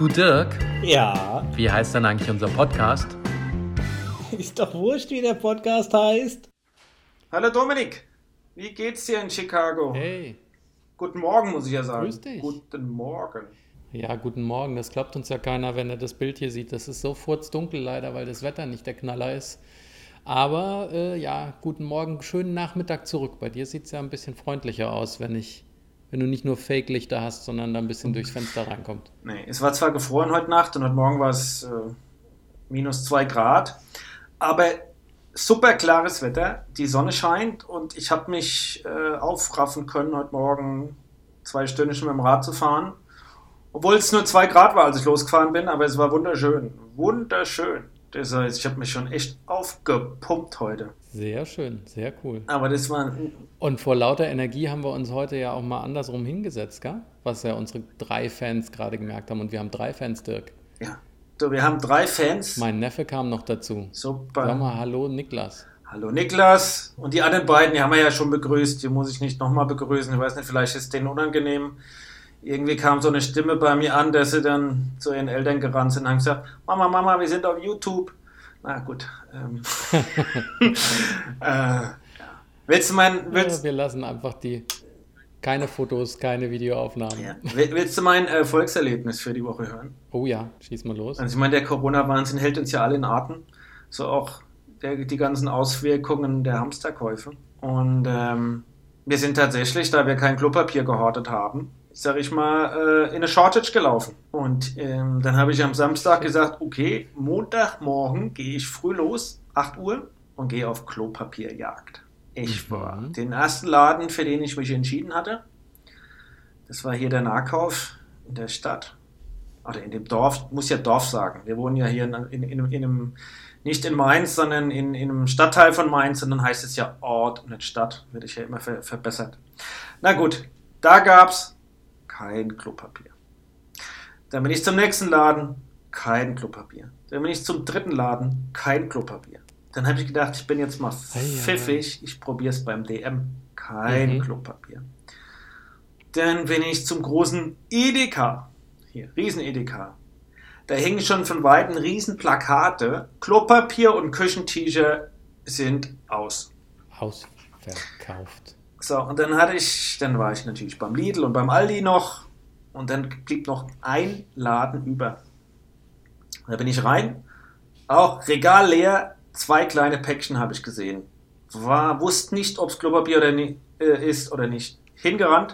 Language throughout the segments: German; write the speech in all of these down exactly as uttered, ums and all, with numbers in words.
Du Dirk, Ja, wie heißt denn eigentlich unser Podcast? ist doch wurscht, wie der Podcast heißt. Hallo Dominik, wie geht's dir in Chicago? Hey, Guten Morgen, muss ich ja sagen. grüß dich. Guten Morgen. Ja, guten Morgen. Das glaubt uns ja keiner, wenn er das Bild hier sieht. Das ist so furzdunkel leider, weil das Wetter nicht der Knaller ist. Aber äh, ja, guten Morgen, schönen Nachmittag zurück. Bei dir sieht es ja ein bisschen freundlicher aus, wenn ich, wenn du nicht nur Fake-Lichter hast, sondern da ein bisschen durchs Fenster reinkommt. Nee, es war zwar gefroren heute Nacht und heute Morgen war es äh, minus zwei Grad, aber super klares Wetter, die Sonne scheint und ich habe mich äh, aufraffen können, heute Morgen zwei Stunden schon mit dem Rad zu fahren. Obwohl es nur zwei Grad war, als ich losgefahren bin, aber es war wunderschön. Wunderschön. Das heißt, ich habe mich schon echt aufgepumpt heute. Sehr schön, sehr cool. Aber das war, Und vor lauter Energie haben wir uns heute ja auch mal andersrum hingesetzt, gell? Was ja unsere drei Fans gerade gemerkt haben. Und wir haben drei Fans, Dirk. ja. So, wir haben drei Fans. Mein Neffe kam noch dazu. Super. Sag mal, hallo Niklas. Hallo Niklas. Und die anderen beiden, die haben wir ja schon begrüßt. Die muss ich nicht nochmal begrüßen. Ich weiß nicht, vielleicht ist es denen unangenehm. Irgendwie kam so eine Stimme bei mir an, dass sie dann zu ihren Eltern gerannt sind und haben gesagt, Mama, Mama, wir sind auf YouTube. Na gut. Ähm, äh, ja. Willst du mein, willst, Ja, wir lassen einfach die, keine Fotos, keine Videoaufnahmen. ja. Will- willst du mein Erfolgserlebnis für die Woche hören? Oh ja, schieß mal los. Also ich meine, der Corona-Wahnsinn hält uns ja alle in Atem. So auch der, die ganzen Auswirkungen der Hamsterkäufe. Und ähm, wir sind tatsächlich, da wir kein Klopapier gehortet haben, sag ich mal, äh, in eine Shortage gelaufen. Und ähm, dann habe ich am Samstag gesagt, okay, Montagmorgen gehe ich früh los, acht Uhr, und gehe auf Klopapierjagd. Ich war Mhm. den ersten Laden, für den ich mich entschieden hatte. Das war hier der Nahkauf in der Stadt. Oder in dem Dorf, muss ja Dorf sagen. Wir wohnen ja hier in, in, in, in einem, nicht in Mainz, sondern in, in einem Stadtteil von Mainz. Und dann heißt es ja Ort und nicht Stadt. Wird ich ja immer ver, verbessert. Na gut, da gab's kein Klopapier. Dann bin ich zum nächsten Laden, kein Klopapier. Dann bin ich zum dritten Laden, kein Klopapier. Dann habe ich gedacht, ich bin jetzt mal Ei, ei, ei. pfiffig, ich probiere es beim D M. Kein Mhm. Klopapier. Dann bin ich zum großen Edeka. Hier, riesen Edeka. Da hängen schon von Weitem riesen Plakate. Klopapier und Küchentücher sind aus. Ausverkauft. So, und dann hatte ich, dann war ich natürlich beim Lidl und beim Aldi noch. Und dann blieb noch ein Laden über. Da bin ich rein. Auch Regal leer, zwei kleine Päckchen habe ich gesehen. War, wusste nicht, ob es Klopapier oder ni- äh, ist oder nicht. Hingerannt.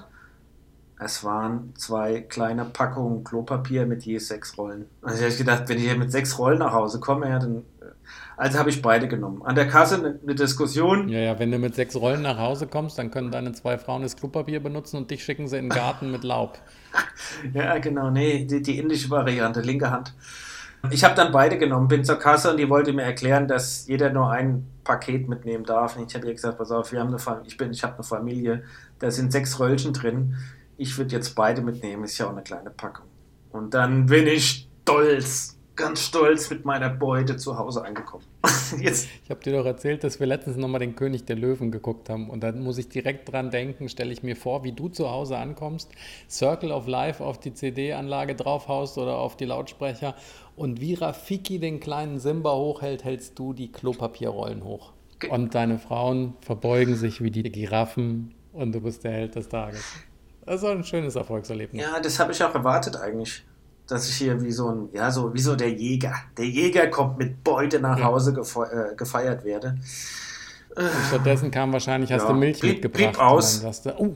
Es waren zwei kleine Packungen Klopapier mit je sechs Rollen. Also habe ich gedacht, wenn ich hier mit sechs Rollen nach Hause komme, ja, dann. äh, Also habe ich beide genommen. An der Kasse eine, eine Diskussion. Ja, ja, wenn du mit sechs Rollen nach Hause kommst, dann können deine zwei Frauen das Klopapier benutzen und dich schicken sie in den Garten mit Laub. Ja, genau, nee, die, die indische Variante, linke Hand. Ich habe dann beide genommen, bin zur Kasse und die wollte mir erklären, dass jeder nur ein Paket mitnehmen darf. Und ich habe ihr gesagt, pass auf, wir haben eine Familie, ich bin, ich habe eine Familie, da sind sechs Röllchen drin. Ich würde jetzt beide mitnehmen, ist ja auch eine kleine Packung. Und dann bin ich stolz, ganz stolz mit meiner Beute zu Hause angekommen. Jetzt, Ich habe dir doch erzählt, dass wir letztens nochmal den König der Löwen geguckt haben. Und dann muss ich direkt dran denken, stelle ich mir vor, wie du zu Hause ankommst, Circle of Life auf die C D-Anlage draufhaust oder auf die Lautsprecher und wie Rafiki den kleinen Simba hochhält, hältst du die Klopapierrollen hoch. Ge- Und deine Frauen verbeugen sich wie die Giraffen und du bist der Held des Tages. Das ist ein schönes Erfolgserlebnis. ja, das habe ich auch erwartet eigentlich. Dass ich hier wie so ein, ja, so wie so der Jäger. Der Jäger kommt mit Beute nach Ja. Hause gefe äh, gefeiert werde. Und stattdessen kam wahrscheinlich, hast Ja, du Milch blieb- mitgebracht. blieb aus. Und dann sagst du, oh,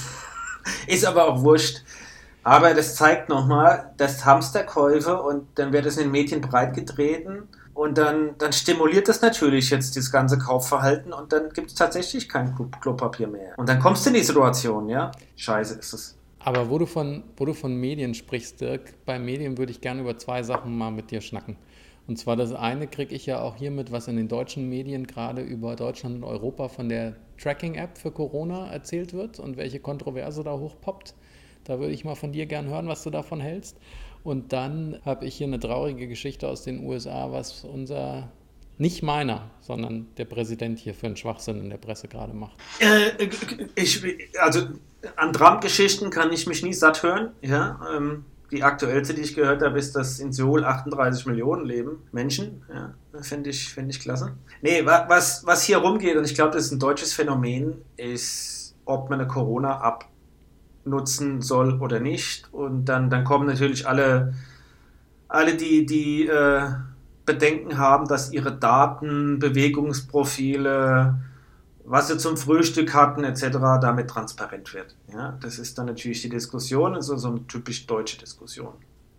Ist aber auch wurscht. Aber das zeigt nochmal, dass Hamsterkäufe und dann wird es in den Medien breitgetreten und dann, dann stimuliert das natürlich jetzt das ganze Kaufverhalten und dann gibt es tatsächlich kein Klo- Klopapier mehr. Und dann kommst du in die Situation, ja? Scheiße ist es. aber wo du von, wo du von Medien sprichst, Dirk, bei Medien würde ich gerne über zwei Sachen mal mit dir schnacken. Und zwar das eine kriege ich ja auch hier mit, was in den deutschen Medien gerade über Deutschland und Europa von der Tracking-App für Corona erzählt wird und welche Kontroverse da hochpoppt. Da würde ich mal von dir gern hören, was du davon hältst. Und dann habe ich hier eine traurige Geschichte aus den U S A, was unser, nicht meiner, sondern der Präsident hier für einen Schwachsinn in der Presse gerade macht. Äh, ich, also an Trump-Geschichten kann ich mich nie satt hören. Ja, ähm, Die aktuellste, die ich gehört habe, ist, dass in Seoul achtunddreißig Millionen leben, Menschen. Ja, finde ich, find ich klasse. Nee, was, was hier rumgeht, und ich glaube, das ist ein deutsches Phänomen, ist, ob man eine Corona-App nutzen soll oder nicht. Und dann, dann kommen natürlich alle, alle die, die äh, Bedenken haben, dass ihre Daten, Bewegungsprofile, was sie zum Frühstück hatten, et cetera, damit transparent wird. Ja, das ist dann natürlich die Diskussion, also so eine typisch deutsche Diskussion.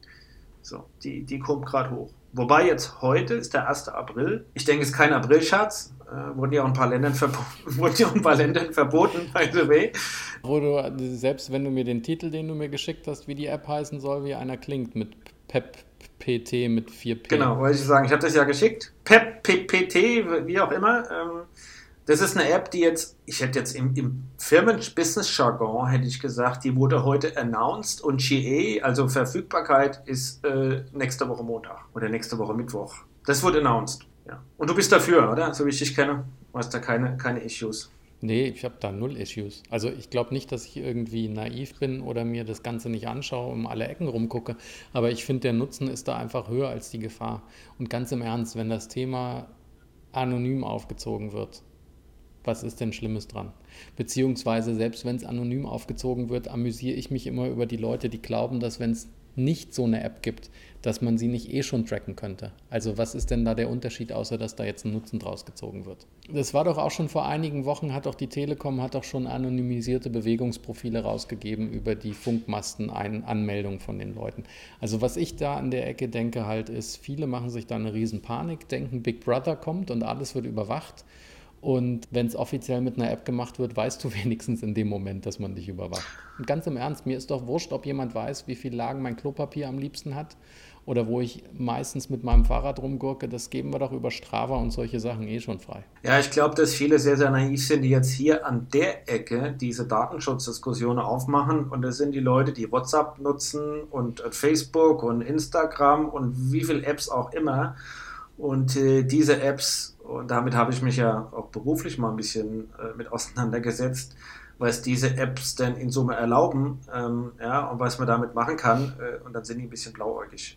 So, die, die kommt gerade hoch. Wobei jetzt heute ist der erste April. Ich denke, es ist kein Aprilscherz. Äh, wurden ja auch ein paar Ländern verboten, wurden ja auch ein paar Ländern verboten, by the way. Wo du, selbst wenn du mir den Titel, den du mir geschickt hast, wie die App heißen soll, wie einer klingt, mit Pep P T mit vier P. Genau, wollte ich sagen, ich habe das ja geschickt. Pep P T, wie auch immer. Ähm, Das ist eine App, die jetzt, ich hätte jetzt im, im Firmen-Business-Jargon, hätte ich gesagt, die wurde heute announced und G A, also Verfügbarkeit, ist äh, nächste Woche Montag oder nächste Woche Mittwoch. Das wurde announced, ja. Und du bist dafür, oder? So wie ich dich kenne, du hast da keine, keine Issues. Nee, ich habe da null Issues. Also ich glaube nicht, dass ich irgendwie naiv bin oder mir das Ganze nicht anschaue und um alle Ecken rumgucke, aber ich finde, der Nutzen ist da einfach höher als die Gefahr. Und ganz im Ernst, wenn das Thema anonym aufgezogen wird, was ist denn Schlimmes dran? Beziehungsweise, selbst wenn es anonym aufgezogen wird, amüsiere ich mich immer über die Leute, die glauben, dass wenn es nicht so eine App gibt, dass man sie nicht eh schon tracken könnte. Also was ist denn da der Unterschied, außer dass da jetzt ein Nutzen draus gezogen wird? Das war doch auch schon vor einigen Wochen, hat doch die Telekom hat doch schon anonymisierte Bewegungsprofile rausgegeben über die Funkmasten-Anmeldung von den Leuten. Also was ich da an der Ecke denke halt ist, viele machen sich da eine riesen Panik, denken Big Brother kommt und alles wird überwacht. Und wenn es offiziell mit einer App gemacht wird, weißt du wenigstens in dem Moment, dass man dich überwacht. Und ganz im Ernst, mir ist doch wurscht, ob jemand weiß, wie viel Lagen mein Klopapier am liebsten hat oder wo ich meistens mit meinem Fahrrad rumgurke. Das geben wir doch über Strava und solche Sachen eh schon frei. Ja, ich glaube, dass viele sehr, sehr naiv sind, die jetzt hier an der Ecke diese Datenschutzdiskussion aufmachen. Und das sind die Leute, die WhatsApp nutzen und Facebook und Instagram und wie viele Apps auch immer. Und äh, diese Apps, und damit habe ich mich ja auch beruflich mal ein bisschen äh, mit auseinandergesetzt, was diese Apps denn in Summe erlauben, ähm, ja, und was man damit machen kann. Äh, und dann sind die ein bisschen blauäugig.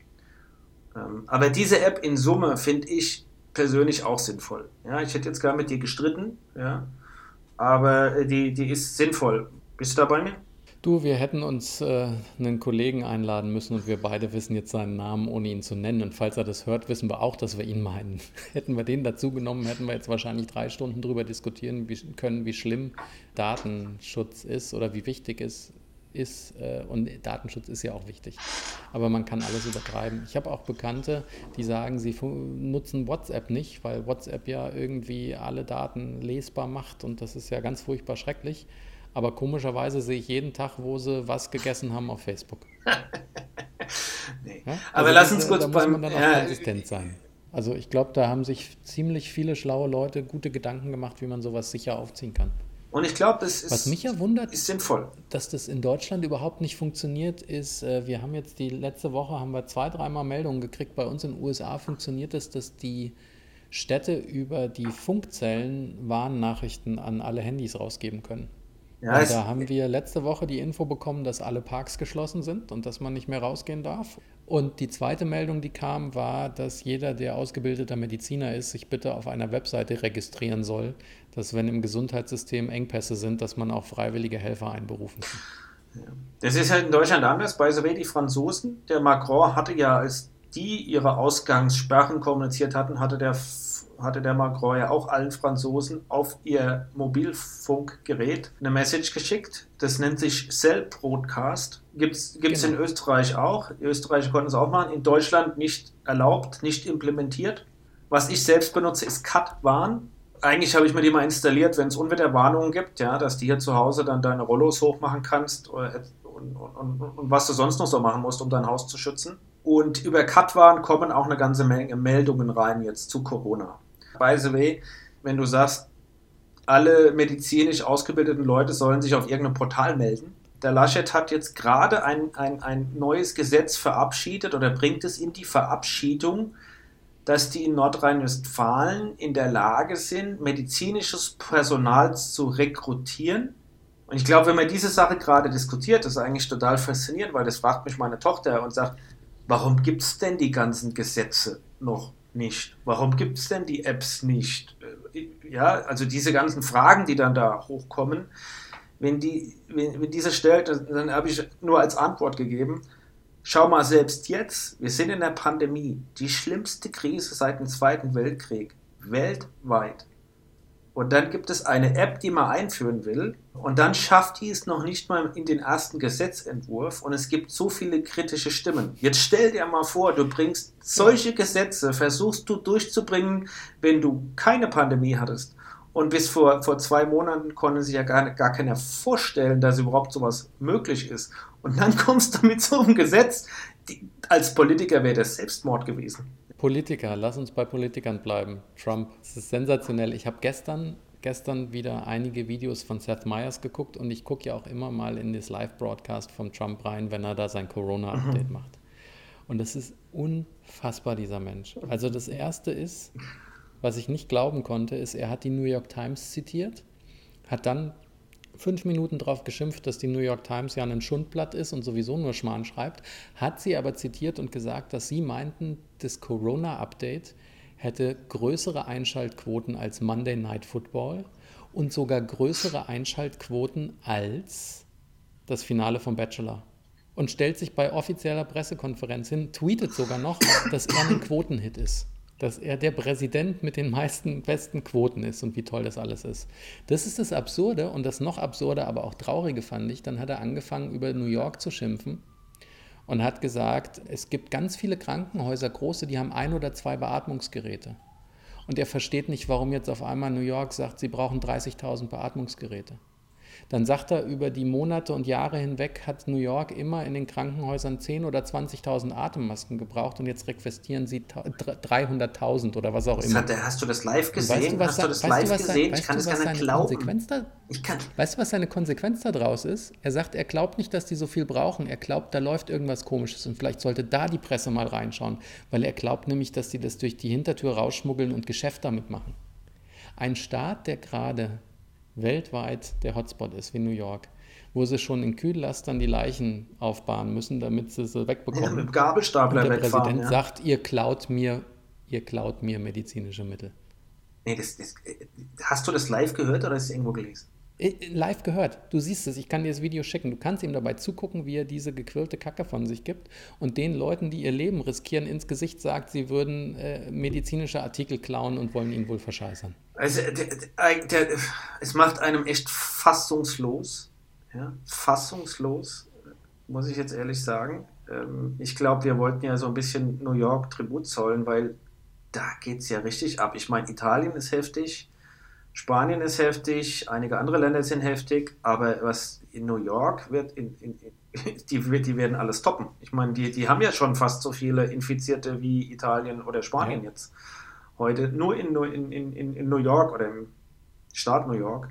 Ähm, aber diese App in Summe finde ich persönlich auch sinnvoll. Ja, ich hätte jetzt gar mit dir gestritten, ja, aber die, die ist sinnvoll. Bist du da bei mir? Du, wir hätten uns äh, einen Kollegen einladen müssen und wir beide wissen jetzt seinen Namen, ohne ihn zu nennen. Und falls er das hört, wissen wir auch, dass wir ihn meinen. Hätten wir den dazu genommen, hätten wir jetzt wahrscheinlich drei Stunden drüber diskutieren wie, können, wie schlimm Datenschutz ist oder wie wichtig es ist. Äh, und Datenschutz ist ja auch wichtig. Aber man kann alles übertreiben. Ich habe auch Bekannte, die sagen, sie fu- nutzen WhatsApp nicht, weil WhatsApp ja irgendwie alle Daten lesbar macht und das ist ja ganz furchtbar schrecklich. Aber komischerweise sehe ich jeden Tag, wo sie was gegessen haben auf Facebook. Nee. Ja? Aber Also lass das, uns äh, kurz da beim... muss man dann auch ja, konsistent sein. Also ich glaube, da haben sich ziemlich viele schlaue Leute gute Gedanken gemacht, wie man sowas sicher aufziehen kann. Und ich glaube, das ist, Was mich ja wundert, ist sinnvoll. dass das in Deutschland überhaupt nicht funktioniert, ist, äh, wir haben jetzt die letzte Woche, haben wir zwei, dreimal Meldungen gekriegt, bei uns in den U S A funktioniert es, dass die Städte über die Funkzellen Warnnachrichten an alle Handys rausgeben können. Ja, Und es, da haben wir letzte Woche die Info bekommen, dass alle Parks geschlossen sind und dass man nicht mehr rausgehen darf. Und die zweite Meldung, die kam, war, dass jeder, der ausgebildeter Mediziner ist, sich bitte auf einer Webseite registrieren soll, dass wenn im Gesundheitssystem Engpässe sind, dass man auch freiwillige Helfer einberufen kann. ja. Das ist halt in Deutschland anders. By the way, die Franzosen, der Macron hatte ja, als die ihre Ausgangssperren kommuniziert hatten, hatte der hatte der Macron ja auch allen Franzosen auf ihr Mobilfunkgerät eine Message geschickt. Das nennt sich Cell Broadcast. Gibt es genau. In Österreich auch. Die Österreicher konnten es auch machen. In Deutschland nicht erlaubt, nicht implementiert. Was ich selbst benutze, ist Cut-Warn. Eigentlich habe ich mir die mal installiert, wenn es Unwetterwarnungen gibt, ja, dass du hier zu Hause dann deine Rollos hochmachen kannst und, und, und, und was du sonst noch so machen musst, um dein Haus zu schützen. Und über Cut-Warn kommen auch eine ganze Menge Meldungen rein jetzt zu Corona. By the way, wenn du sagst, alle medizinisch ausgebildeten Leute sollen sich auf irgendeinem Portal melden. Der Laschet hat jetzt gerade ein, ein, ein neues Gesetz verabschiedet oder bringt es in die Verabschiedung, dass die in Nordrhein-Westfalen in der Lage sind, medizinisches Personal zu rekrutieren, Und ich glaube, wenn man diese Sache gerade diskutiert, das ist eigentlich total faszinierend, weil das fragt mich meine Tochter und sagt, warum gibt es denn die ganzen Gesetze noch nicht? Warum gibt es denn die Apps nicht? Ja, also diese ganzen Fragen, die dann da hochkommen, wenn, die, wenn, wenn diese stellt, dann habe ich nur als Antwort gegeben, schau mal, selbst jetzt, wir sind in der Pandemie, die schlimmste Krise seit dem Zweiten Weltkrieg, weltweit. Und dann gibt es eine App, die man einführen will, und dann schafft die es noch nicht mal in den ersten Gesetzentwurf, und es gibt so viele kritische Stimmen. Jetzt stell dir mal vor, du bringst solche Gesetze, versuchst du durchzubringen, wenn du keine Pandemie hattest. Und bis vor, vor zwei Monaten konnte sich ja gar, gar keiner vorstellen, dass überhaupt sowas möglich ist. Und dann kommst du mit so einem Gesetz, die, als Politiker wäre das Selbstmord gewesen. Politiker, lass uns bei Politikern bleiben. Trump, das ist sensationell. Ich habe gestern, gestern wieder einige Videos von Seth Meyers geguckt und ich gucke ja auch immer mal in das Live-Broadcast von Trump rein, wenn er da sein Corona-Update mhm. macht. Und das ist unfassbar, dieser Mensch. Also das Erste ist, was ich nicht glauben konnte, ist, er hat die New York Times zitiert, hat dann fünf Minuten drauf geschimpft, dass die New York Times ja ein Schundblatt ist und sowieso nur Schmarrn schreibt, hat sie aber zitiert und gesagt, dass sie meinten, das Corona-Update hätte größere Einschaltquoten als Monday Night Football und sogar größere Einschaltquoten als das Finale vom Bachelor. Und stellt sich bei offizieller Pressekonferenz hin, tweetet sogar noch, dass er ein Quotenhit ist. Dass er der Präsident mit den meisten besten Quoten ist und wie toll das alles ist. Das ist das Absurde und das noch absurde, aber auch Traurige fand ich. Dann hat er angefangen, über New York zu schimpfen und hat gesagt, es gibt ganz viele Krankenhäuser, große, die haben ein oder zwei Beatmungsgeräte. Und er versteht nicht, warum jetzt auf einmal New York sagt, sie brauchen dreißigtausend Beatmungsgeräte. Dann sagt er, über die Monate und Jahre hinweg hat New York immer in den Krankenhäusern zehntausend oder zwanzigtausend Atemmasken gebraucht und jetzt requestieren sie dreihunderttausend oder was auch immer. Hat der, hast du das live gesehen? Weißt du, was, hast du das weißt live du, was gesehen? Sein, ich kann du, das gar nicht glauben. Da, ich kann. Weißt du, was seine Konsequenz daraus ist? Er sagt, er glaubt nicht, dass die so viel brauchen. Er glaubt, da läuft irgendwas Komisches und vielleicht sollte da die Presse mal reinschauen, weil er glaubt nämlich, dass die das durch die Hintertür rausschmuggeln und Geschäft damit machen. Ein Staat, der gerade weltweit der Hotspot ist, wie New York, wo sie schon in Kühllastern die Leichen aufbahren müssen, damit sie sie wegbekommen. Ja, mit dem Gabelstapler und der wegfahren, Präsident ja. sagt, ihr klaut mir, ihr klaut mir medizinische Mittel. Nee, das, das, hast du das live gehört oder ist es irgendwo gelesen? Live gehört. Du siehst es, ich kann dir das Video schicken. Du kannst ihm dabei zugucken, wie er diese gequirlte Kacke von sich gibt und den Leuten, die ihr Leben riskieren, ins Gesicht sagt, sie würden äh, medizinische Artikel klauen und wollen ihn wohl verscheißern. Also, der, der, der, es macht einem echt fassungslos. Ja? Fassungslos, muss ich jetzt ehrlich sagen. Ähm, ich glaube, wir wollten ja so ein bisschen New York Tribut zollen, weil da geht es ja richtig ab. Ich meine, Italien ist heftig. Spanien ist heftig, einige andere Länder sind heftig, aber was in New York wird, in, in, die, die werden alles toppen. Ich meine, die, die haben ja schon fast so viele Infizierte wie Italien oder Spanien ja. jetzt. Heute nur in, in, in, in New York oder im Staat New York.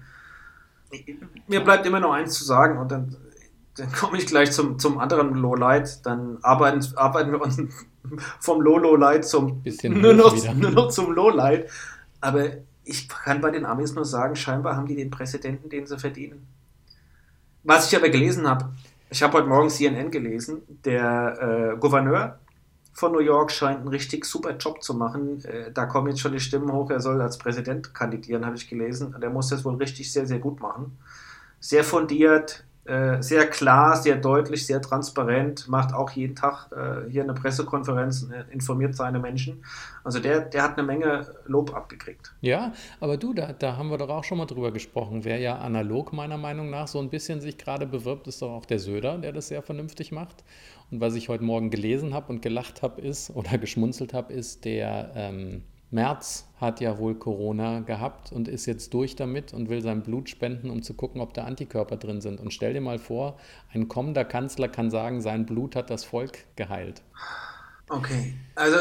Mir bleibt immer noch eins zu sagen und dann, dann komme ich gleich zum, zum anderen Lowlight. Dann arbeiten, arbeiten wir uns vom Low-Lowlight zum nur noch, nur noch zum Lowlight. Aber ich kann bei den Amis nur sagen, scheinbar haben die den Präsidenten, den sie verdienen. Was ich aber gelesen habe, ich habe heute Morgen C N N gelesen, der äh, Gouverneur von New York scheint einen richtig super Job zu machen. Äh, da kommen jetzt schon die Stimmen hoch, er soll als Präsident kandidieren, habe ich gelesen. Der muss das wohl richtig sehr, sehr gut machen. Sehr fundiert, äh, sehr klar, sehr deutlich, sehr transparent, macht auch jeden Tag äh, hier eine Pressekonferenz, äh, informiert seine Menschen. Also der, der hat eine Menge Lob abgekriegt. Ja, aber du, da, da haben wir doch auch schon mal drüber gesprochen. Wer ja analog meiner Meinung nach so ein bisschen sich gerade bewirbt, ist doch auch der Söder, der das sehr vernünftig macht. Und was ich heute Morgen gelesen habe und gelacht habe ist, oder geschmunzelt habe, ist, der ähm, Merz hat ja wohl Corona gehabt und ist jetzt durch damit und will sein Blut spenden, um zu gucken, ob da Antikörper drin sind. Und stell dir mal vor, ein kommender Kanzler kann sagen, sein Blut hat das Volk geheilt. Okay, also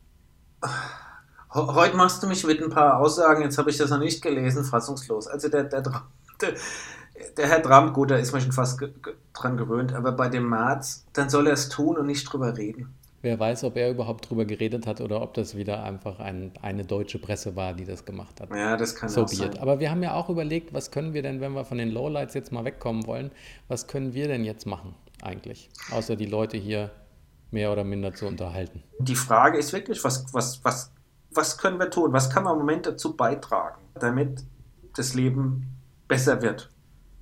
heute machst du mich mit ein paar Aussagen, jetzt habe ich das noch nicht gelesen, fassungslos. Also der, der, der, der Herr Trump, gut, da ist man schon fast ge- ge- dran gewöhnt, aber bei dem Merz, dann soll er es tun und nicht drüber reden. Wer weiß, ob er überhaupt drüber geredet hat oder ob das wieder einfach ein, eine deutsche Presse war, die das gemacht hat. Ja, das kann So auch be sein. it. Aber wir haben ja auch überlegt, was können wir denn, wenn wir von den Lowlights jetzt mal wegkommen wollen, was können wir denn jetzt machen eigentlich? Außer die Leute hier mehr oder minder zu unterhalten. Die Frage ist wirklich, was, was, was, was können wir tun? Was kann man im Moment dazu beitragen, damit das Leben besser wird?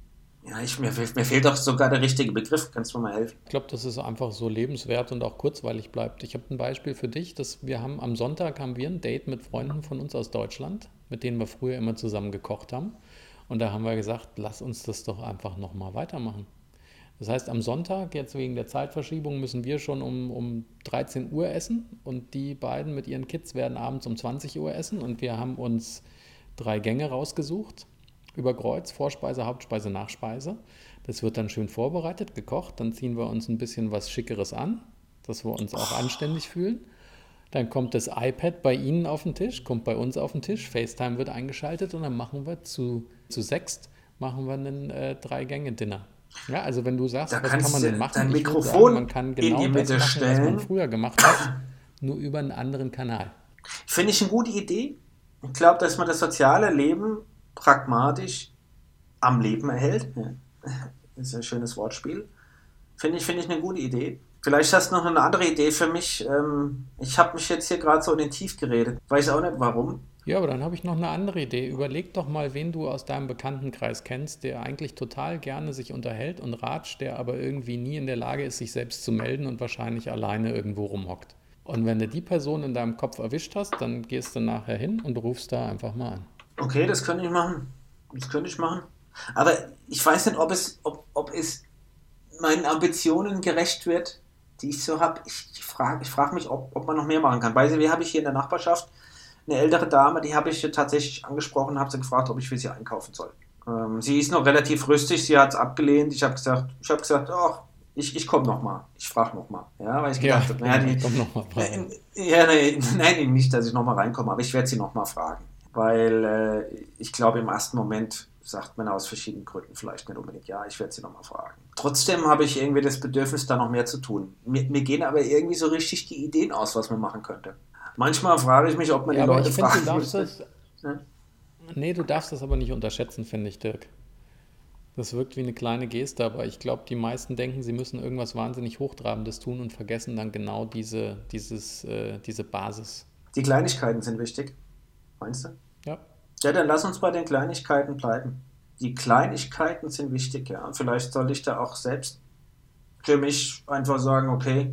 Ja, ich, mir, mir fehlt doch sogar der richtige Begriff. Kannst du mir mal helfen? Ich glaube, dass es einfach so lebenswert und auch kurzweilig bleibt. Ich habe ein Beispiel für dich, dass wir haben am Sonntag haben wir ein Date mit Freunden von uns aus Deutschland, mit denen wir früher immer zusammen gekocht haben. Und da haben wir gesagt, lass uns das doch einfach nochmal weitermachen. Das heißt, am Sonntag, jetzt wegen der Zeitverschiebung, müssen wir schon um, um dreizehn Uhr essen und die beiden mit ihren Kids werden abends um zwanzig Uhr essen und wir haben uns drei Gänge rausgesucht. Über Kreuz, Vorspeise, Hauptspeise, Nachspeise. Das wird dann schön vorbereitet, gekocht. Dann ziehen wir uns ein bisschen was Schickeres an, dass wir uns auch anständig fühlen. Dann kommt das iPad bei Ihnen auf den Tisch, kommt bei uns auf den Tisch. FaceTime wird eingeschaltet und dann machen wir zu, zu sechst machen wir einen äh, Drei-Gänge-Dinner. Ja, also wenn du sagst, Da was kann kannst man du denn machen? dein Ich würde Mikrofon sagen, man kann in genau die das Mitte machen, was stellen. man früher gemacht hat, nur über einen anderen Kanal. Finde ich eine gute Idee. Ich glaube, dass man das soziale Leben pragmatisch am Leben erhält. Ja. Das ist ein schönes Wortspiel. Finde ich, finde ich eine gute Idee. Vielleicht hast du noch eine andere Idee für mich. Ähm, ich habe mich jetzt hier gerade so in den Tief geredet. Weiß auch nicht warum. Ja, aber dann habe ich noch eine andere Idee. Überleg doch mal, wen du aus deinem Bekanntenkreis kennst, der eigentlich total gerne sich unterhält und ratscht, der aber irgendwie nie in der Lage ist, sich selbst zu melden und wahrscheinlich alleine irgendwo rumhockt. Und wenn du die Person in deinem Kopf erwischt hast, dann gehst du nachher hin und rufst da einfach mal an. Okay, das könnte ich machen. Das könnte ich machen. Aber ich weiß nicht, ob es, ob, ob es meinen Ambitionen gerecht wird, die ich so habe. Ich, ich frage ich frag mich, ob, ob man noch mehr machen kann. Bei wie habe ich hier in der Nachbarschaft eine ältere Dame, die habe ich tatsächlich angesprochen und habe sie gefragt, ob ich für sie einkaufen soll. Ähm, sie ist noch relativ rüstig, sie hat es abgelehnt. Ich habe gesagt, ich habe gesagt, ach, ich, ich komme nochmal. Ich frage nochmal. Ja, weil ich gedacht habe, naja, die, komm noch mal rein. Ja, nee, nein, nicht, dass ich nochmal reinkomme, aber ich werde sie nochmal fragen. Weil äh, ich glaube, im ersten Moment sagt man aus verschiedenen Gründen vielleicht nicht unbedingt, ja, ich werde sie nochmal fragen. Trotzdem habe ich irgendwie das Bedürfnis, da noch mehr zu tun. Mir, mir gehen aber irgendwie so richtig die Ideen aus, was man machen könnte. Manchmal frage ich mich, ob man Ja, die aber Leute ich finde, fragen du darfst müsste. das. Ja? Nee, du darfst das aber nicht unterschätzen, finde ich, Dirk. Das wirkt wie eine kleine Geste, aber ich glaube, die meisten denken, sie müssen irgendwas wahnsinnig Hochtrabendes tun und vergessen dann genau diese, dieses, äh, diese Basis. Die Kleinigkeiten sind wichtig, meinst du? Ja. Ja, dann lass uns bei den Kleinigkeiten bleiben. Die Kleinigkeiten sind wichtig, ja. Vielleicht soll ich da auch selbst für mich einfach sagen, okay,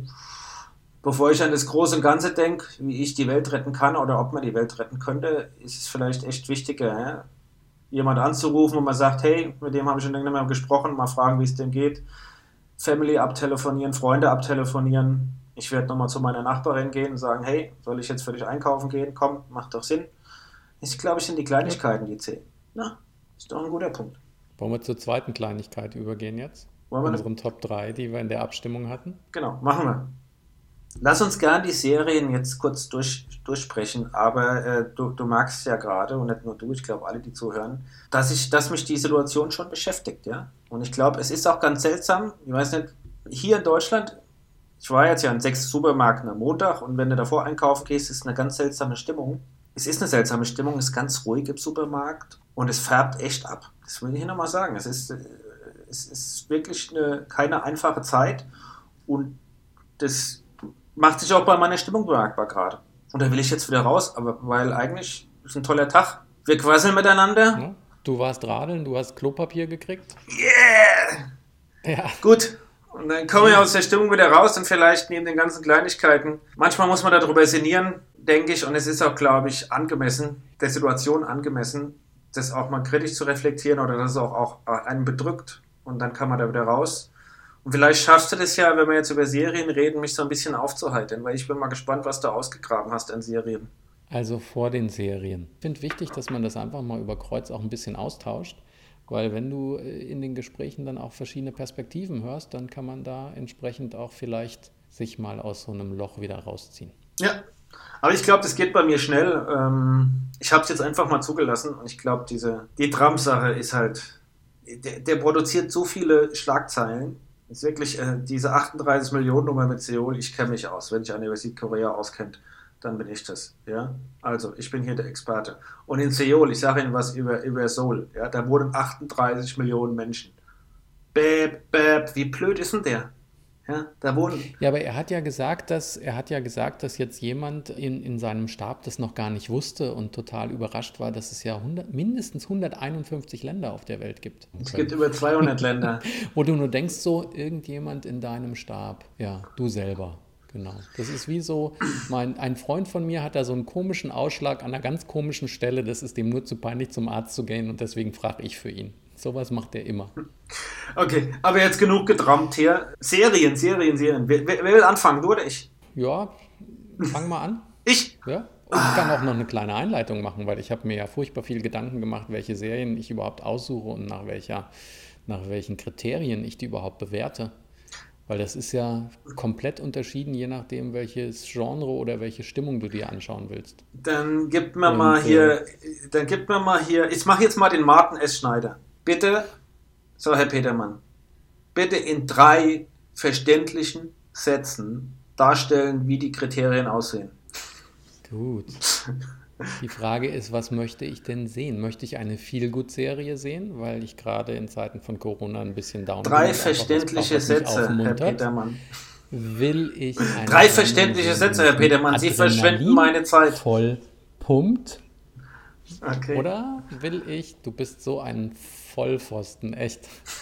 bevor ich an das große und Ganze denke, wie ich die Welt retten kann oder ob man die Welt retten könnte, ist es vielleicht echt wichtiger, ja? Jemand anzurufen, wo man sagt, hey, mit dem habe ich schon länger nicht mehr gesprochen, mal fragen, wie es dem geht. Family abtelefonieren, Freunde abtelefonieren. Ich werde nochmal zu meiner Nachbarin gehen und sagen, hey, soll ich jetzt für dich einkaufen gehen? Komm, macht doch Sinn. Das, glaube ich, sind die Kleinigkeiten, die zählen. Na, ist doch ein guter Punkt. Wollen wir zur zweiten Kleinigkeit übergehen jetzt? Wollen wir Unseren Top drei, die wir in der Abstimmung hatten. Genau, machen wir. Lass uns gern die Serien jetzt kurz durch, durchsprechen, aber äh, du, du magst ja gerade, und nicht nur du, ich glaube alle, die zuhören, dass, ich, dass mich die Situation schon beschäftigt, ja. Und ich glaube, es ist auch ganz seltsam, ich weiß nicht, hier in Deutschland, ich war jetzt ja in sechs Supermärkten am Montag und wenn du davor einkaufen gehst, ist eine ganz seltsame Stimmung. Es ist eine seltsame Stimmung, es ist ganz ruhig im Supermarkt und es färbt echt ab. Das will ich hier nochmal sagen. Es ist, es ist wirklich eine, keine einfache Zeit und das macht sich auch bei meiner Stimmung bemerkbar gerade. Und da will ich jetzt wieder raus, aber weil eigentlich ist ein toller Tag. Wir quasseln miteinander. Ja, du warst radeln, du hast Klopapier gekriegt. Yeah! Ja. Gut. Und dann kommen wir aus der Stimmung wieder raus und vielleicht neben den ganzen Kleinigkeiten. Manchmal muss man darüber sinnieren, denke ich, und es ist auch, glaube ich, angemessen, der Situation angemessen, das auch mal kritisch zu reflektieren oder dass es auch, auch einen bedrückt und dann kann man da wieder raus. Und vielleicht schaffst du das ja, wenn wir jetzt über Serien reden, mich so ein bisschen aufzuheitern, weil ich bin mal gespannt, was du ausgegraben hast an Serien. Also vor den Serien. Ich finde wichtig, dass man das einfach mal über Kreuz auch ein bisschen austauscht, weil wenn du in den Gesprächen dann auch verschiedene Perspektiven hörst, dann kann man da entsprechend auch vielleicht sich mal aus so einem Loch wieder rausziehen. Ja, aber ich glaube, das geht bei mir schnell. Ich habe es jetzt einfach mal zugelassen und ich glaube, diese die Trump-Sache ist halt, der, der produziert so viele Schlagzeilen Ist wirklich äh, diese achtunddreißig Millionen Nummer mit Seoul, ich kenne mich aus. Wenn sich einer über Südkorea auskennt, dann bin ich das. Ja? Also, ich bin hier der Experte. Und in Seoul, ich sage Ihnen was über, über Seoul, ja? Da wohnen achtunddreißig Millionen Menschen. Bäb, bäb, wie blöd ist denn der? Ja, da wohnen. Ja, aber er hat ja gesagt, dass er hat ja gesagt, dass jetzt jemand in, in seinem Stab das noch gar nicht wusste und total überrascht war, dass es ja hundert, mindestens hunderteinundfünfzig Länder auf der Welt gibt. Es gibt über zweihundert Länder. Wo du nur denkst, so irgendjemand in deinem Stab, ja, du selber. Genau. Das ist wie so, mein, ein Freund von mir hat da so einen komischen Ausschlag an einer ganz komischen Stelle, das ist dem nur zu peinlich, zum Arzt zu gehen und deswegen frage ich für ihn. Sowas macht er immer. Okay, aber jetzt genug gedrammt hier. Serien, Serien, Serien. Wer, wer, wer will anfangen, du oder ich? Ja, fang mal an. Ich? Ja. Und ich kann auch noch eine kleine Einleitung machen, weil ich habe mir ja furchtbar viel Gedanken gemacht, welche Serien ich überhaupt aussuche und nach, welcher, nach welchen Kriterien ich die überhaupt bewerte. Weil das ist ja komplett unterschieden, je nachdem, welches Genre oder welche Stimmung du dir anschauen willst. Dann gib mir Und, mal hier, äh, dann gib mir mal hier, ich mache jetzt mal den Martin S. Schneider. Bitte, so Herr Petermann, bitte in drei verständlichen Sätzen darstellen, wie die Kriterien aussehen. Gut. Die Frage ist, was möchte ich denn sehen? Möchte ich eine Feel-Good-Serie sehen, weil ich gerade in Zeiten von Corona ein bisschen down bin? Drei und einfach was verständliche brauche, was mich Sätze, Herr aufmuntert? Petermann. Will ich eine Drei Sendung verständliche sehen, Sätze, die Herr mich mit Petermann. Sie Adrenalin verschwenden meine Zeit. voll pumpt? Okay. Oder will ich, du bist so ein Vollpfosten, echt.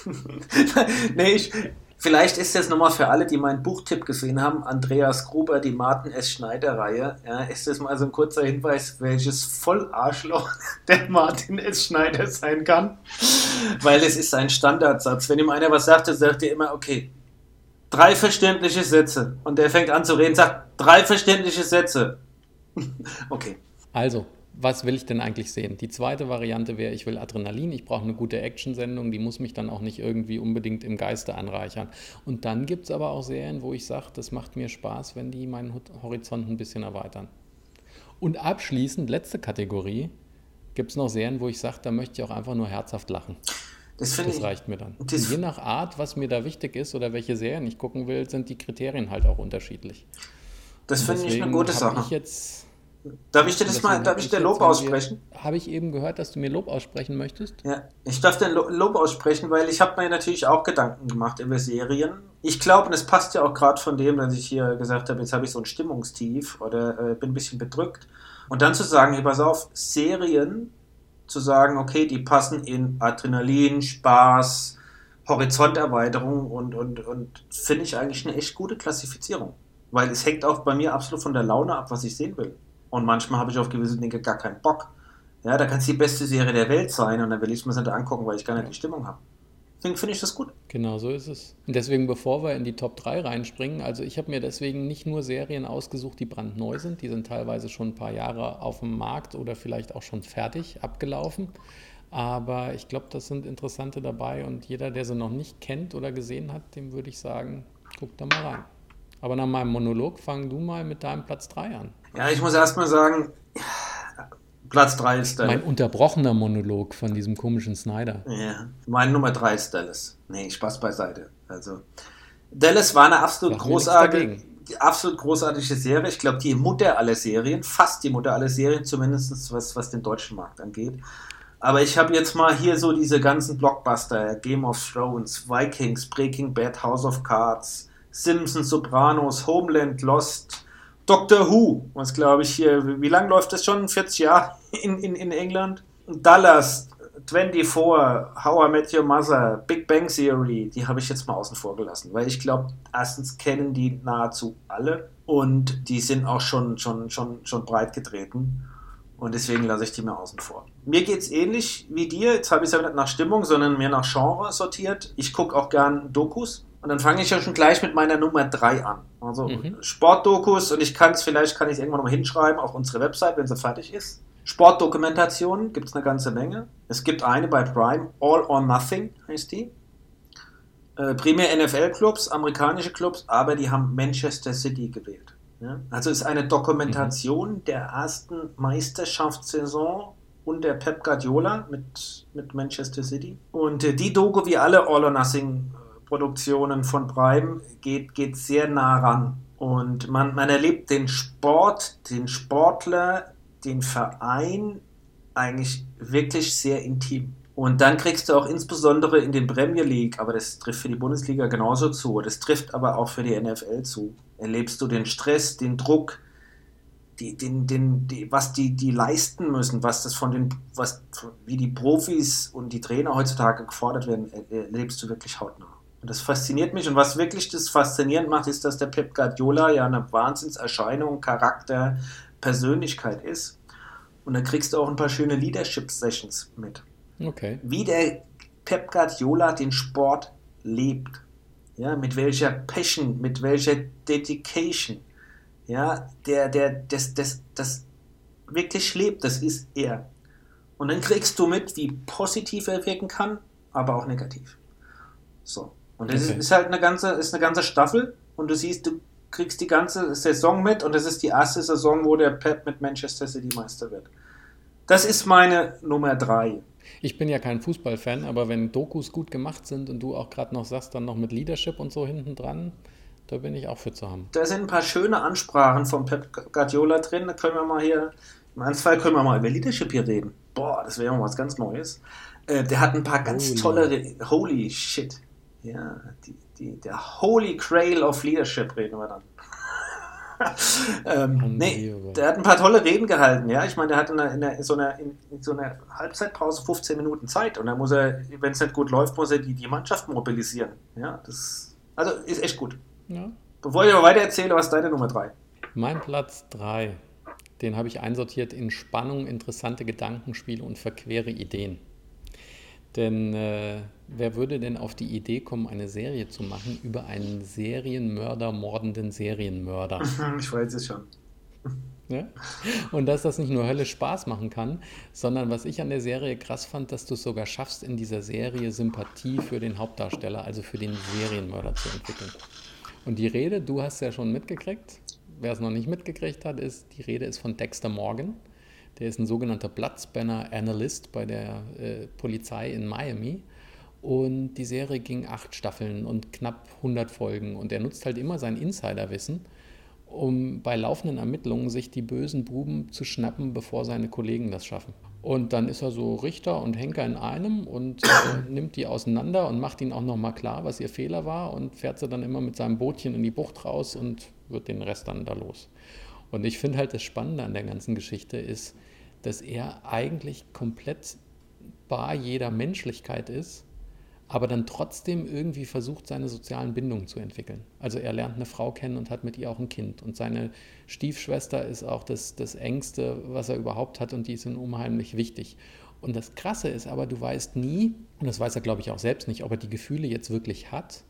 nee, ich, vielleicht ist das nochmal für alle, die meinen Buchtipp gesehen haben, Andreas Gruber, die Martin S. Schneider-Reihe, ja, ist das mal so ein kurzer Hinweis, welches Vollarschloch der Martin S. Schneider sein kann, weil es ist ein Standardsatz. Wenn ihm einer was sagt, dann sagt er immer, okay, drei verständliche Sätze und der fängt an zu reden, sagt, drei verständliche Sätze. Okay. Also, was will ich denn eigentlich sehen? Die zweite Variante wäre, ich will Adrenalin, ich brauche eine gute Action-Sendung, die muss mich dann auch nicht irgendwie unbedingt im Geiste anreichern. Und dann gibt es aber auch Serien, wo ich sage, das macht mir Spaß, wenn die meinen Horizont ein bisschen erweitern. Und abschließend, letzte Kategorie, gibt es noch Serien, wo ich sage, da möchte ich auch einfach nur herzhaft lachen. Das, Das ich, reicht mir dann. das Und je nach Art, was mir da wichtig ist oder welche Serien ich gucken will, sind die Kriterien halt auch unterschiedlich. Das finde ich eine gute Sache. Ich jetzt Darf ich dir das mal, darf ich dir Lob aussprechen? Habe ich eben gehört, dass du mir Lob aussprechen möchtest? Ja, ich darf dir Lob aussprechen, weil ich habe mir natürlich auch Gedanken gemacht über Serien. Ich glaube, und es passt ja auch gerade von dem, dass ich hier gesagt habe, jetzt habe ich so ein Stimmungstief oder äh, bin ein bisschen bedrückt. Und dann zu sagen, hey, pass auf, Serien, zu sagen, okay, die passen in Adrenalin, Spaß, Horizonterweiterung und, und, und finde ich eigentlich eine echt gute Klassifizierung. Weil es hängt auch bei mir absolut von der Laune ab, was ich sehen will. Und manchmal habe ich auf gewisse Dinge gar keinen Bock. Ja, da kann es die beste Serie der Welt sein und dann will ich es mir nicht angucken, weil ich gar nicht die Stimmung habe. Deswegen finde ich das gut. Genau so ist es. Und deswegen, bevor wir in die Top drei reinspringen, also ich habe mir deswegen nicht nur Serien ausgesucht, die brandneu sind, die sind teilweise schon ein paar Jahre auf dem Markt oder vielleicht auch schon fertig abgelaufen. Aber ich glaube, das sind interessante dabei und jeder, der sie noch nicht kennt oder gesehen hat, dem würde ich sagen, guck da mal rein. Aber nach meinem Monolog fang du mal mit deinem Platz drei an. Ja, ich muss erst mal sagen, Platz drei ist Dallas. Mein unterbrochener Monolog von diesem komischen Snyder. Ja, mein Nummer drei ist Dallas. Nee, Spaß beiseite. Also, Dallas war eine absolut großartige, absolut großartige Serie. Ich glaube, die Mutter aller Serien, fast die Mutter aller Serien, zumindest was, was den deutschen Markt angeht. Aber ich habe jetzt mal hier so diese ganzen Blockbuster, Game of Thrones, Vikings, Breaking Bad, House of Cards, Simpsons, Sopranos, Homeland, Lost, Doctor Who, was glaube ich hier, wie, wie lange läuft das schon? vierzig Jahre in, in, in England? Dallas, vierundzwanzig, How I Met Your Mother, Big Bang Theory, die habe ich jetzt mal außen vor gelassen, weil ich glaube, erstens kennen die nahezu alle und die sind auch schon, schon, schon, schon breit getreten und deswegen lasse ich die mal außen vor. Mir geht es ähnlich wie dir, jetzt habe ich es ja nicht nach Stimmung, sondern mehr nach Genre sortiert. Ich gucke auch gern Dokus. Und dann fange ich ja schon gleich mit meiner Nummer drei an. Also mhm. Sportdokus, und ich kann es, vielleicht kann ich es irgendwann noch mal hinschreiben auf unsere Website, wenn sie fertig ist. Sportdokumentationen gibt es eine ganze Menge. Es gibt eine bei Prime, All or Nothing heißt die. Äh, primär N F L-Clubs, amerikanische Clubs, aber die haben Manchester City gewählt. Ja? Also es ist eine Dokumentation mhm. der ersten Meisterschaftssaison unter Pep Guardiola mit, mit Manchester City. Und äh, die Doku, wie alle All or Nothing Produktionen von Prime geht, geht sehr nah ran. Und man, man erlebt den Sport, den Sportler, den Verein eigentlich wirklich sehr intim. Und dann kriegst du auch insbesondere in den Premier League, aber das trifft für die Bundesliga genauso zu, das trifft aber auch für die N F L zu, erlebst du den Stress, den Druck, die, den, den, die, was die, die leisten müssen, was das von den, was, wie die Profis und die Trainer heutzutage gefordert werden, erlebst du wirklich hautnah. Und das fasziniert mich. Und was wirklich das faszinierend macht, ist, dass der Pep Guardiola ja eine Wahnsinnserscheinung, Charakter, Persönlichkeit ist. Und da kriegst du auch ein paar schöne Leadership-Sessions mit. Okay. Wie der Pep Guardiola den Sport lebt. Ja, mit welcher Passion, mit welcher Dedication. Ja, der, der, das, das, das wirklich lebt, das ist er. Und dann kriegst du mit, wie positiv er wirken kann, aber auch negativ. So. Und das okay. ist, ist halt eine ganze, ist eine ganze Staffel und du siehst, du kriegst die ganze Saison mit und das ist die erste Saison, wo der Pep mit Manchester City Meister wird. Das ist meine Nummer drei. Ich bin ja kein Fußballfan, aber wenn Dokus gut gemacht sind und du auch gerade noch sagst, dann noch mit Leadership und so hinten dran, da bin ich auch für zu haben. Da sind ein paar schöne Ansprachen von Pep Guardiola drin, da können wir mal hier, im Ernstfall können wir mal über Leadership hier reden. Boah, das wäre mal was ganz Neues. Äh, der hat ein paar ganz holy. tolle, Re- holy shit, ja, die, die, der Holy Grail of Leadership reden wir dann. ähm, nee, der hat ein paar tolle Reden gehalten, ja. Ich meine, der hat in, einer, in, einer, in, so einer, in, in so einer Halbzeitpause fünfzehn Minuten Zeit und dann muss er, wenn es nicht gut läuft, muss er die, die Mannschaft mobilisieren. Ja, das also ist echt gut. Ja. Bevor ich aber weiter erzähle, was ist deine Nummer drei? Mein Platz drei, den habe ich einsortiert in Spannung, interessante Gedankenspiele und verquere Ideen. Denn äh, wer würde denn auf die Idee kommen, eine Serie zu machen über einen Serienmörder, mordenden Serienmörder? Ich weiß es schon. Ja? Und dass das nicht nur höllisch Spaß machen kann, sondern was ich an der Serie krass fand, dass du es sogar schaffst, in dieser Serie Sympathie für den Hauptdarsteller, also für den Serienmörder zu entwickeln. Und die Rede, du hast es ja schon mitgekriegt, wer es noch nicht mitgekriegt hat, ist, die Rede ist von Dexter Morgan. Der ist ein sogenannter Blood-Spanner-Analyst bei der äh, Polizei in Miami. Und die Serie ging acht Staffeln und knapp hundert Folgen. Und er nutzt halt immer sein Insiderwissen, um bei laufenden Ermittlungen sich die bösen Buben zu schnappen, bevor seine Kollegen das schaffen. Und dann ist er so Richter und Henker in einem und äh, nimmt die auseinander und macht ihnen auch nochmal klar, was ihr Fehler war und fährt sie dann immer mit seinem Bootchen in die Bucht raus und wird den Rest dann da los. Und ich finde halt das Spannende an der ganzen Geschichte ist, dass er eigentlich komplett bar jeder Menschlichkeit ist, aber dann trotzdem irgendwie versucht, seine sozialen Bindungen zu entwickeln. Also er lernt eine Frau kennen und hat mit ihr auch ein Kind. Und seine Stiefschwester ist auch das, das Engste, was er überhaupt hat und die ist ihm unheimlich wichtig. Und das Krasse ist aber, du weißt nie, und das weiß er glaube ich auch selbst nicht, ob er die Gefühle jetzt wirklich hat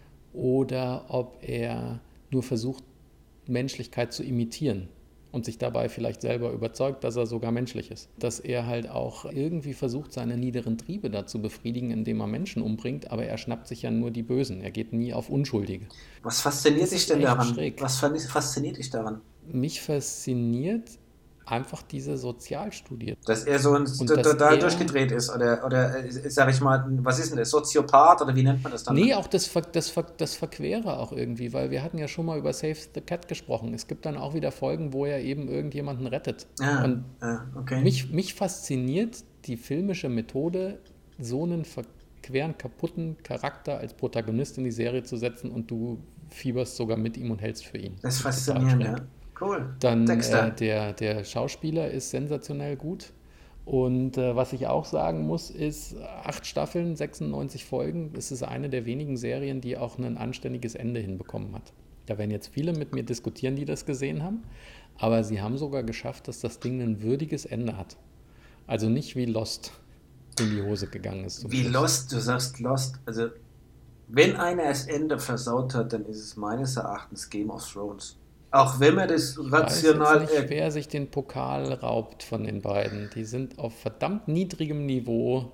oder ob er nur versucht, Menschlichkeit zu imitieren und sich dabei vielleicht selber überzeugt, dass er sogar menschlich ist. Dass er halt auch irgendwie versucht, seine niederen Triebe da zu befriedigen, indem er Menschen umbringt, aber er schnappt sich ja nur die Bösen. Er geht nie auf Unschuldige. Was fasziniert dich denn daran? Schräg. Was fasziniert dich daran? Mich fasziniert einfach diese Sozialstudie. Dass er so ein, total durchgedreht ist oder, oder sag ich mal, was ist denn das, Soziopath oder wie nennt man das dann? Nee, auch das, das, das Verquere auch irgendwie, weil wir hatten ja schon mal über Save the Cat gesprochen. Es gibt dann auch wieder Folgen, wo er eben irgendjemanden rettet. Ah, und ah, okay. mich, mich fasziniert die filmische Methode, so einen verqueren, kaputten Charakter als Protagonist in die Serie zu setzen und du fieberst sogar mit ihm und hältst für ihn. Das ist faszinierend, ja. Cool. Dann äh, der, der Schauspieler ist sensationell gut. Und äh, was ich auch sagen muss, ist acht Staffeln, sechsundneunzig Folgen. Es ist eine der wenigen Serien, die auch ein anständiges Ende hinbekommen hat. Da werden jetzt viele mit mir diskutieren, die das gesehen haben. Aber sie haben sogar geschafft, dass das Ding ein würdiges Ende hat. Also nicht wie Lost in die Hose gegangen ist. Wie Schluss. Lost, du sagst Lost. Also wenn einer das Ende versaut hat, dann ist es meines Erachtens Game of Thrones. Auch wenn man das rational... Ich weiß jetzt nicht, wer sich den Pokal raubt von den beiden. Die sind auf verdammt niedrigem Niveau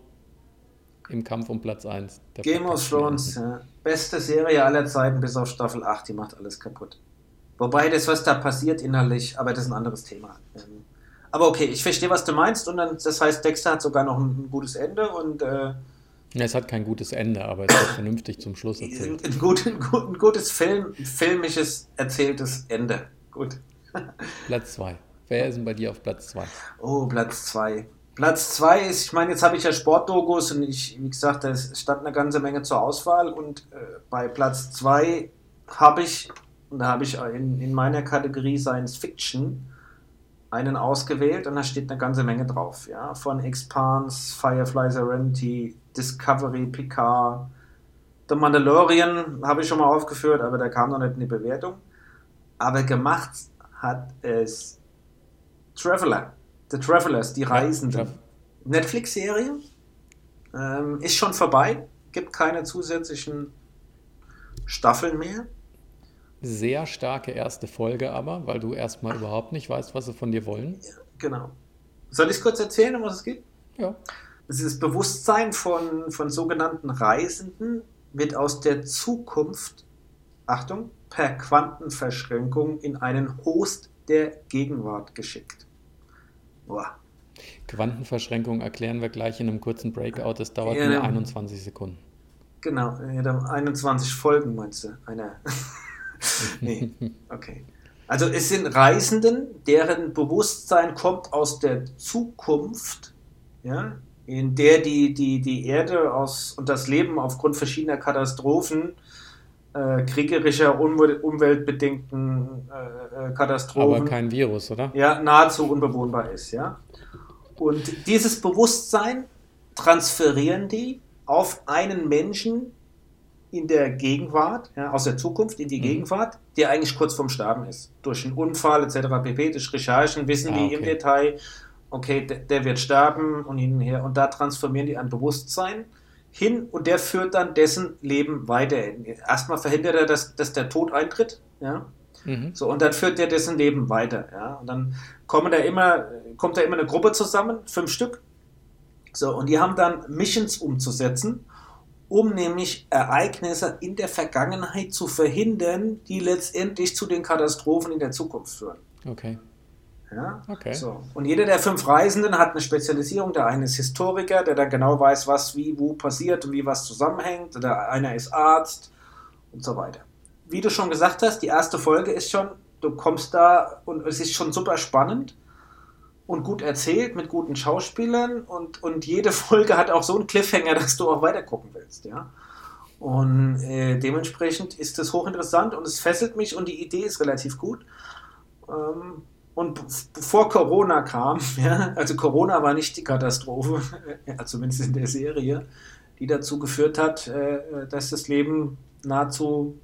im Kampf um Platz eins. Game of Thrones, ja. Beste Serie aller Zeiten bis auf Staffel acht, die macht alles kaputt. Wobei das, was da passiert innerlich, aber das ist ein anderes Thema. Aber okay, ich verstehe, was du meinst und dann, das heißt, Dexter hat sogar noch ein, ein gutes Ende und äh, Ja, es hat kein gutes Ende, aber es wird vernünftig zum Schluss erzählt. Ein, gut, ein, gut, ein gutes Film, filmisches, erzähltes Ende. Gut. Platz zwei. Wer ist denn bei dir auf Platz zwei? Oh, Platz zwei. Platz zwei ist, ich meine, jetzt habe ich ja Sportdokus und ich, wie gesagt, da stand eine ganze Menge zur Auswahl und äh, bei Platz zwei habe ich, und da habe ich in, in meiner Kategorie Science Fiction einen ausgewählt und da steht eine ganze Menge drauf, ja, von Expanse, Firefly Serenity, Discovery, Picard, The Mandalorian habe ich schon mal aufgeführt, aber da kam noch nicht eine Bewertung, aber gemacht hat es Traveler, The Travelers, die Reisenden. Ja, Netflix-Serie, ähm, ist schon vorbei, gibt keine zusätzlichen Staffeln mehr. Sehr starke erste Folge aber, weil du erstmal überhaupt nicht weißt, was sie von dir wollen. Ja, genau. Soll ich es kurz erzählen, um was es geht? Ja. Das Bewusstsein von, von sogenannten Reisenden wird aus der Zukunft, Achtung, per Quantenverschränkung in einen Host der Gegenwart geschickt. Boah. Quantenverschränkung erklären wir gleich in einem kurzen Breakout, das dauert ja, nur einundzwanzig Sekunden. Genau, einundzwanzig Folgen meinst du? Eine. Nee, okay. Also es sind Reisenden, deren Bewusstsein kommt aus der Zukunft, ja, in der die, die, die Erde aus, und das Leben aufgrund verschiedener Katastrophen, äh, kriegerischer, umwel- umweltbedingten äh, Katastrophen, aber kein Virus, oder? Ja, nahezu unbewohnbar ist. Ja? Und dieses Bewusstsein transferieren die auf einen Menschen in der Gegenwart, ja, aus der Zukunft in die mhm. Gegenwart, der eigentlich kurz vorm Sterben ist. Durch einen Unfall et cetera pp. Durch Recherchen wissen ah, die okay. im Detail, okay, der, der wird sterben und hin und her. Und da transformieren die ein Bewusstsein hin und der führt dann dessen Leben weiter. Erstmal verhindert er, dass, dass der Tod eintritt, ja. Mhm. So, und dann führt der dessen Leben weiter, ja. Und dann kommen da immer, kommt da immer eine Gruppe zusammen, fünf Stück. So, und die haben dann Missions umzusetzen, um nämlich Ereignisse in der Vergangenheit zu verhindern, die letztendlich zu den Katastrophen in der Zukunft führen. Okay. Ja? Okay. So. Und jeder der fünf Reisenden hat eine Spezialisierung. Der eine ist Historiker, der dann genau weiß, was wie wo passiert und wie was zusammenhängt. Der einer ist Arzt und so weiter. Wie du schon gesagt hast, die erste Folge ist schon, du kommst da und es ist schon super spannend und gut erzählt mit guten Schauspielern und, und jede Folge hat auch so einen Cliffhanger, dass du auch weiter gucken willst, ja. Und äh, dementsprechend ist das hochinteressant und es fesselt mich und die Idee ist relativ gut. Ähm, und bevor Corona kam, ja, also Corona war nicht die Katastrophe, ja, zumindest in der Serie, die dazu geführt hat, äh, dass das Leben nahezu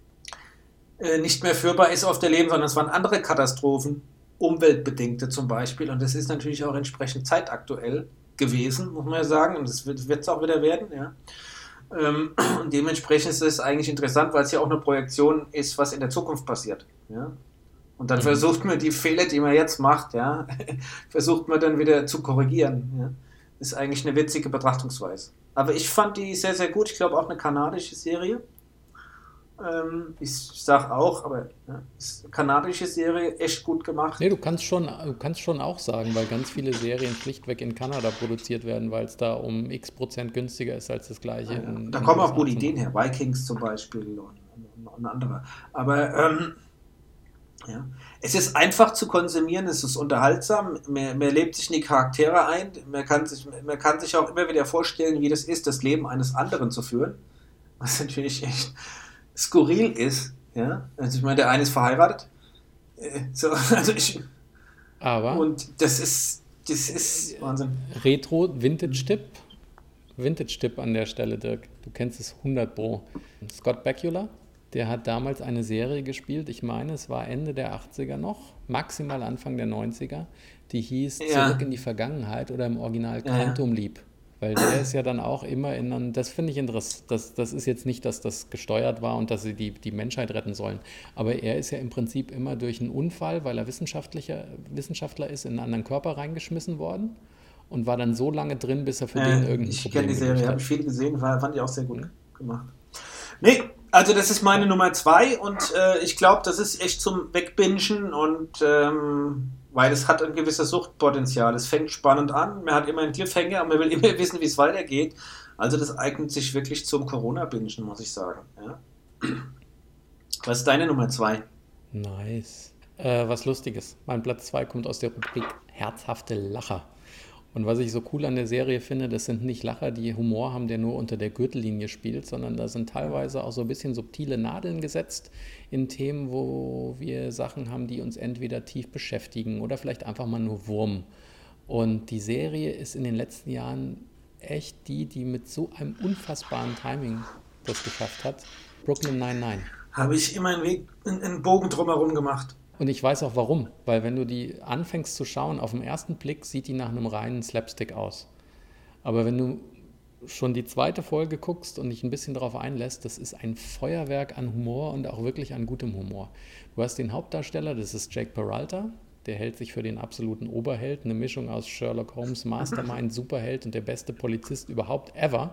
äh, nicht mehr führbar ist auf der Leben, sondern es waren andere Katastrophen, umweltbedingte zum Beispiel, und das ist natürlich auch entsprechend zeitaktuell gewesen, muss man ja sagen, und das wird es auch wieder werden, ja. Ähm, und dementsprechend ist es eigentlich interessant, weil es ja auch eine Projektion ist, was in der Zukunft passiert, ja. Und dann mhm. versucht man die Fehler, die man jetzt macht, ja, versucht man dann wieder zu korrigieren, ja. Ist eigentlich eine witzige Betrachtungsweise. Aber ich fand die sehr, sehr gut, ich glaube auch eine kanadische Serie. Ich sag auch, aber ja, ist eine kanadische Serie, echt gut gemacht. Nee, du kannst schon, du kannst schon auch sagen, weil ganz viele Serien schlichtweg in Kanada produziert werden, weil es da um x Prozent günstiger ist als das gleiche. Ja, in, da in kommen auch gute Ideen her, Vikings zum Beispiel und, und, und andere. Aber ähm, ja, es ist einfach zu konsumieren, es ist unterhaltsam, man, man lebt sich in die Charaktere ein, man kann, sich, man kann sich auch immer wieder vorstellen, wie das ist, das Leben eines anderen zu führen, was natürlich echt skurril ist, ja, also ich meine, der eine ist verheiratet, äh, so, also ich, aber und das ist, das ist Wahnsinn. Retro, Vintage-Tipp, Vintage-Tipp an der Stelle, Dirk, du kennst es hundert Pro. Scott Bakula, der hat damals eine Serie gespielt, ich meine, es war Ende der achtziger noch, maximal Anfang der neunziger, die hieß ja. Zurück in die Vergangenheit oder im Original ja, Quantum ja. Leap. Weil der ist ja dann auch immer in, einem, das finde ich interessant, das, das ist jetzt nicht, dass das gesteuert war und dass sie die, die Menschheit retten sollen, aber er ist ja im Prinzip immer durch einen Unfall, weil er Wissenschaftlicher, Wissenschaftler ist, in einen anderen Körper reingeschmissen worden und war dann so lange drin, bis er für äh, den irgendein ich Problem hat. Ich kenne die Serie, habe ich viel gesehen, war, fand ich auch sehr gut mhm. gemacht. Nee, also das ist meine Nummer zwei und äh, ich glaube, das ist echt zum Wegbingen und ähm, weil es hat ein gewisses Suchtpotenzial. Es fängt spannend an, man hat immer einen Cliffhanger und man will immer wissen, wie es weitergeht. Also das eignet sich wirklich zum Corona-Bingen, muss ich sagen. Ja? Was ist deine Nummer zwei? Nice. Äh, was Lustiges. Mein Platz zwei kommt aus der Rubrik Herzhafte Lacher. Und was ich so cool an der Serie finde, das sind nicht Lacher, die Humor haben, der nur unter der Gürtellinie spielt, sondern da sind teilweise auch so ein bisschen subtile Nadeln gesetzt in Themen, wo wir Sachen haben, die uns entweder tief beschäftigen oder vielleicht einfach mal nur Wurm. Und die Serie ist in den letzten Jahren echt die, die mit so einem unfassbaren Timing das geschafft hat. Brooklyn Nine-Nine. Habe ich immer einen Weg, einen Bogen drumherum gemacht. Und ich weiß auch warum, weil wenn du die anfängst zu schauen, auf den ersten Blick sieht die nach einem reinen Slapstick aus. Aber wenn du schon die zweite Folge guckst und dich ein bisschen darauf einlässt, das ist ein Feuerwerk an Humor und auch wirklich an gutem Humor. Du hast den Hauptdarsteller, das ist Jake Peralta, der hält sich für den absoluten Oberheld, eine Mischung aus Sherlock Holmes, Mastermind, Superheld und der beste Polizist überhaupt ever.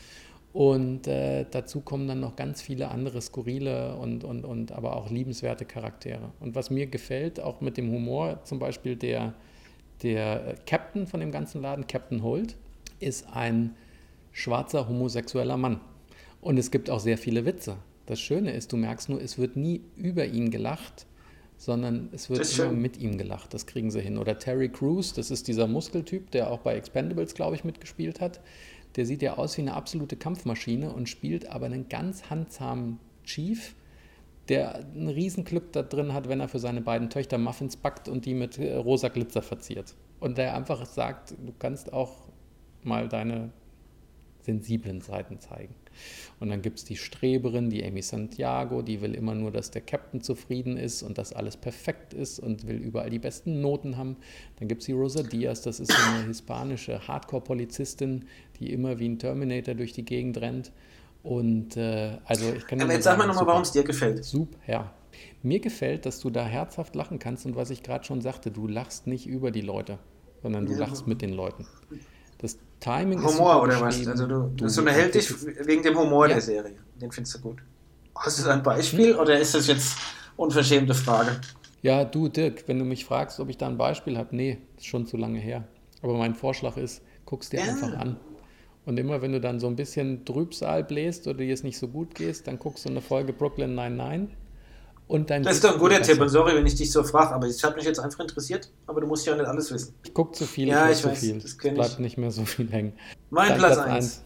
Und äh, dazu kommen dann noch ganz viele andere skurrile und, und, und aber auch liebenswerte Charaktere. Und was mir gefällt, auch mit dem Humor, zum Beispiel der, der Captain von dem ganzen Laden, Captain Holt, ist ein schwarzer homosexueller Mann. Und es gibt auch sehr viele Witze. Das Schöne ist, du merkst nur, es wird nie über ihn gelacht, sondern es wird immer schön. mit ihm gelacht. Das kriegen sie hin. Oder Terry Crews, das ist dieser Muskeltyp, der auch bei Expendables, glaube ich, mitgespielt hat. Der sieht ja aus wie eine absolute Kampfmaschine und spielt aber einen ganz handzahmen Chief, der ein Riesenglück da drin hat, wenn er für seine beiden Töchter Muffins backt und die mit äh, rosa Glitzer verziert. Und der einfach sagt, du kannst auch mal deine sensiblen Seiten zeigen. Und dann gibt es die Streberin, die Amy Santiago, die will immer nur, dass der Captain zufrieden ist und dass alles perfekt ist und will überall die besten Noten haben. Dann gibt es die Rosa Diaz, das ist so eine hispanische Hardcore-Polizistin, die immer wie ein Terminator durch die Gegend rennt. Und äh, also ich kann Aber jetzt sag mal nochmal, warum es dir gefällt. Super. Mir gefällt, dass du da herzhaft lachen kannst und was ich gerade schon sagte, du lachst nicht über die Leute, sondern du Ja. lachst mit den Leuten. Das Timing ist Humor super oder was? beschrieben. Also du, Du- das unterhält dich wegen dem Humor Ja. der Serie. Den findest du gut. Hast du ein Beispiel oder ist das jetzt unverschämte Frage? Ja, du Dirk, wenn du mich fragst, ob ich da ein Beispiel habe, nee, ist schon zu lange her. Aber mein Vorschlag ist, guck's dir Ja. einfach an. Und immer wenn du dann so ein bisschen Trübsal bläst oder dir es nicht so gut geht, dann guckst du eine Folge Brooklyn Nine-Nine und dann Das ist geht's doch ein guter dir Tipp besser. und sorry, wenn ich dich so frage, aber ich habe mich jetzt einfach interessiert, aber du musst ja nicht alles wissen. Ich guck zu viel, Ja, ich, ich höre weiß, zu viel. das Es kenn ich. bleibt nicht mehr so viel hängen. Mein Dein Platz Platz eins.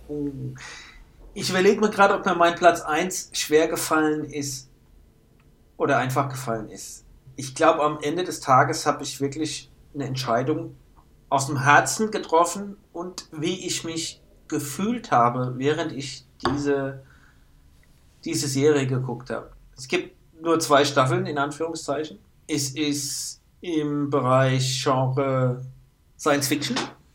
Ich überlege mir gerade, ob mir mein Platz eins schwer gefallen ist oder einfach gefallen ist. Ich glaube, am Ende des Tages habe ich wirklich eine Entscheidung aus dem Herzen getroffen und wie ich mich gefühlt habe, während ich diese, diese Serie geguckt habe. Es gibt nur zwei Staffeln, in Anführungszeichen. Es ist im Bereich Genre Science Fiction.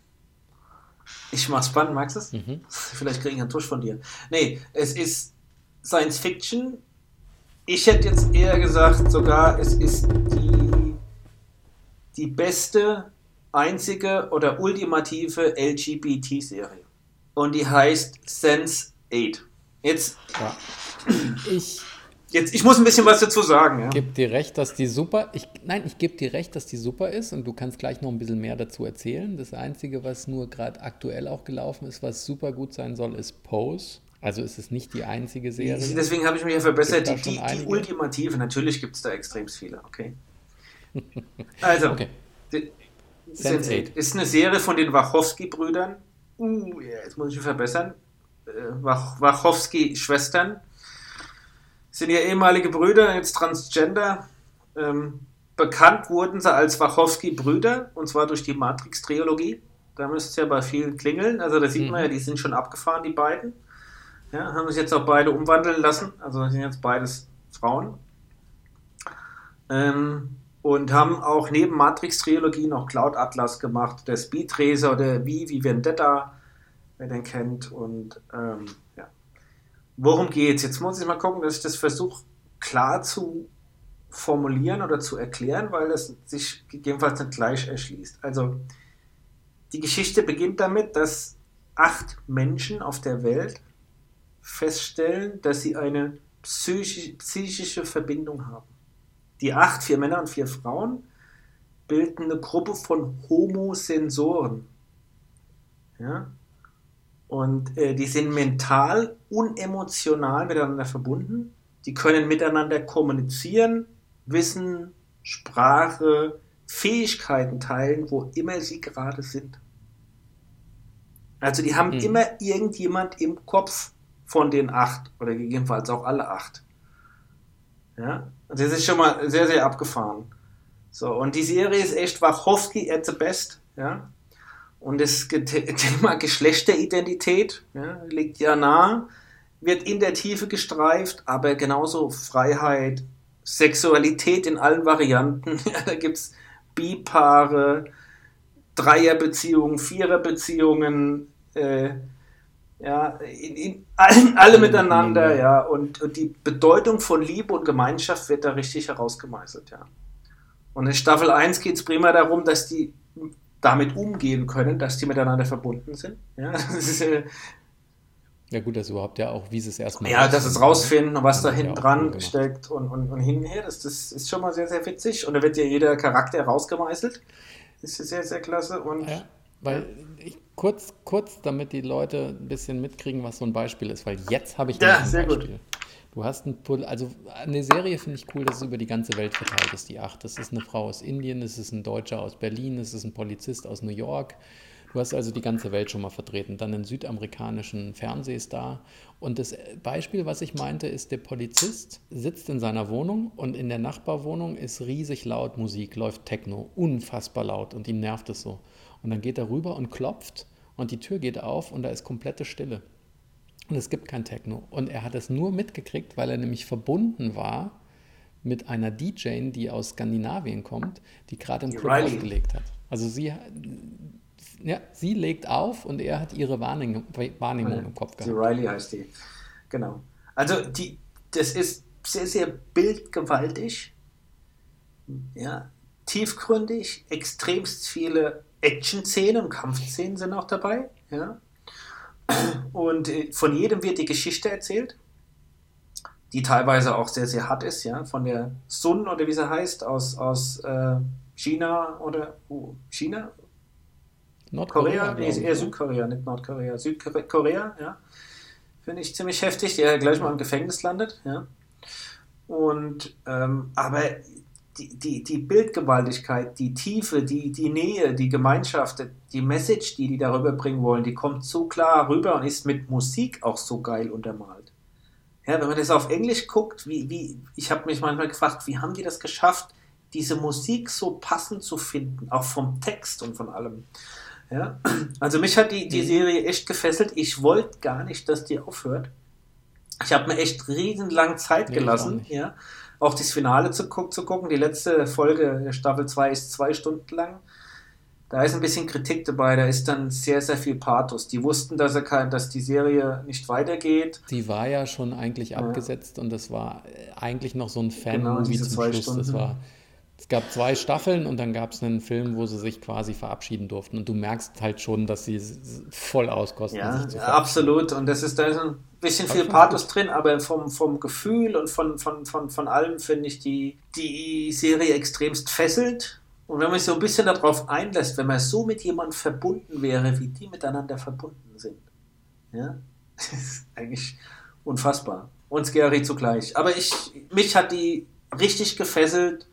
Ich mach's spannend, magst du es? Mhm. Vielleicht kriege ich einen Tusch von dir. Nee, es ist Science Fiction. Ich hätte jetzt eher gesagt, sogar es ist die, die beste, einzige oder ultimative L G B T-Serie. Und die heißt Sense eight. Jetzt, Ja. Ich jetzt, ich muss ein bisschen was dazu sagen. Ja. gebe dir recht, dass die super, ich, nein, ich gebe dir recht, dass die super ist und du kannst gleich noch ein bisschen mehr dazu erzählen. Das Einzige, was nur gerade aktuell auch gelaufen ist, was super gut sein soll, ist Pose. Also ist es nicht die einzige Serie. Deswegen habe ich mich ja verbessert. Gibt Die, da die, schon die einige? ultimative, natürlich gibt es da extrem viele, okay? Also, Okay. die- Sense Sense eight. eight ist eine Serie von den Wachowski-Brüdern. Uh, ja, jetzt muss ich mich verbessern. Äh, Wach Wachowski-Schwestern. Sind ja ehemalige Brüder, jetzt Transgender. Ähm, bekannt wurden sie als Wachowski-Brüder, und zwar durch die Matrix-Trilogie. Da müsste es ja bei vielen klingeln. Also da sieht Mhm. man ja, die sind schon abgefahren, die beiden. Ja, haben sich jetzt auch beide umwandeln lassen. Also das sind jetzt beides Frauen. Ähm, und haben auch neben Matrix-Trilogie noch Cloud Atlas gemacht, der Speed Racer oder wie, wie Vendetta, wer den kennt. Und ähm, ja. Worum geht's? Jetzt muss ich mal gucken, dass ich das versuche klar zu formulieren oder zu erklären, weil das sich gegebenenfalls nicht gleich erschließt. Also die Geschichte beginnt damit, dass acht Menschen auf der Welt feststellen, dass sie eine psychisch, psychische Verbindung haben. Die acht, vier Männer und vier Frauen, bilden eine Gruppe von Homosensoren. Ja? Und äh, die sind mental und emotional miteinander verbunden. Die können miteinander kommunizieren, Wissen, Sprache, Fähigkeiten teilen, wo immer sie gerade sind. Also die haben mhm. immer irgendjemand im Kopf von den acht oder gegebenenfalls auch alle acht. Ja, das ist schon mal sehr, sehr abgefahren. So, und die Serie ist echt Wachowski at the best. Ja, und das Thema Geschlechteridentität ja, liegt ja nah, wird in der Tiefe gestreift, aber genauso Freiheit, Sexualität in allen Varianten. Ja, da gibt es Bi-Paare, Dreierbeziehungen, Viererbeziehungen, äh, ja, in, in allen, alle miteinander, mhm. ja, und, und die Bedeutung von Liebe und Gemeinschaft wird da richtig herausgemeißelt, ja. Und in Staffel eins geht es prima darum, dass die damit umgehen können, dass die miteinander verbunden sind, ja, das ist, äh, ja gut, das überhaupt ja auch, wie sie es erstmal ja, dass es rausfinden und was da hinten dran cool steckt und, und, und hinher, das, das ist schon mal sehr, sehr witzig und da wird ja jeder Charakter herausgemeißelt. Das ist sehr, sehr klasse. Und ja, weil ich, kurz, kurz, damit die Leute ein bisschen mitkriegen, was so ein Beispiel ist, weil jetzt habe ich ja, ein sehr Beispiel. Gut. Du hast ein, also eine Serie finde ich cool, dass es über die ganze Welt verteilt ist, die acht. Das ist eine Frau aus Indien, es ist ein Deutscher aus Berlin, es ist ein Polizist aus New York. Du hast also die ganze Welt schon mal vertreten. Dann einen südamerikanischen Fernsehstar. Und das Beispiel, was ich meinte, ist, der Polizist sitzt in seiner Wohnung und in der Nachbarwohnung ist riesig laut Musik, läuft Techno, unfassbar laut und ihm nervt es so. Und dann geht er rüber und klopft und die Tür geht auf und da ist komplette Stille. Und es gibt kein Techno. Und er hat es nur mitgekriegt, weil er nämlich verbunden war mit einer D J, die aus Skandinavien kommt, die gerade im Club aufgelegt hat. Also sie... Ja, sie legt auf und er hat ihre Wahrnehmung, Wahrnehmung ja, im Kopf gehabt. Die Riley heißt die. Genau. Also die, das ist sehr, sehr bildgewaltig, ja, tiefgründig, extremst viele Action-Szenen und Kampfszenen sind auch dabei. Ja. Und von jedem wird die Geschichte erzählt, die teilweise auch sehr, sehr hart ist. Ja. Von der Sun, oder wie sie heißt, aus, aus äh, China oder uh, China? Nordkorea? Nee, ist eher Südkorea, nicht Nordkorea. Südkorea, ja. Finde ich ziemlich heftig, der gleich mal im Gefängnis landet, ja. Und, ähm, aber die, die, die Bildgewaltigkeit, die Tiefe, die, die Nähe, die Gemeinschaft, die Message, die die darüber bringen wollen, die kommt so klar rüber und ist mit Musik auch so geil untermalt. Ja, wenn man das auf Englisch guckt, wie, wie, ich habe mich manchmal gefragt, wie haben die das geschafft, diese Musik so passend zu finden, auch vom Text und von allem. Ja, also mich hat die, die Serie echt gefesselt. Ich wollte gar nicht, dass die aufhört. Ich habe mir echt riesenlang Zeit nee, gelassen, auch ja, auch das Finale zu, gu- zu gucken. Die letzte Folge der Staffel zwei ist zwei Stunden lang. Da ist ein bisschen Kritik dabei, da ist dann sehr, sehr viel Pathos. Die wussten, dass, er kein, dass die Serie nicht weitergeht. Sie war ja schon eigentlich ja. abgesetzt und das war eigentlich noch so ein Fan-Movie genau, zum Schluss. Stunden. Das war... Es gab zwei Staffeln und dann gab es einen Film, wo sie sich quasi verabschieden durften. Und du merkst halt schon, dass sie voll auskosten. Ja, sich zu absolut. Und das ist, da ist ein bisschen viel Pathos drin, aber vom, vom Gefühl und von, von, von, von allem finde ich die, die Serie extremst fesselt. Und wenn man sich so ein bisschen darauf einlässt, wenn man so mit jemandem verbunden wäre, wie die miteinander verbunden sind, ja, das ist eigentlich unfassbar. Und scary zugleich. Aber ich, mich hat die richtig gefesselt,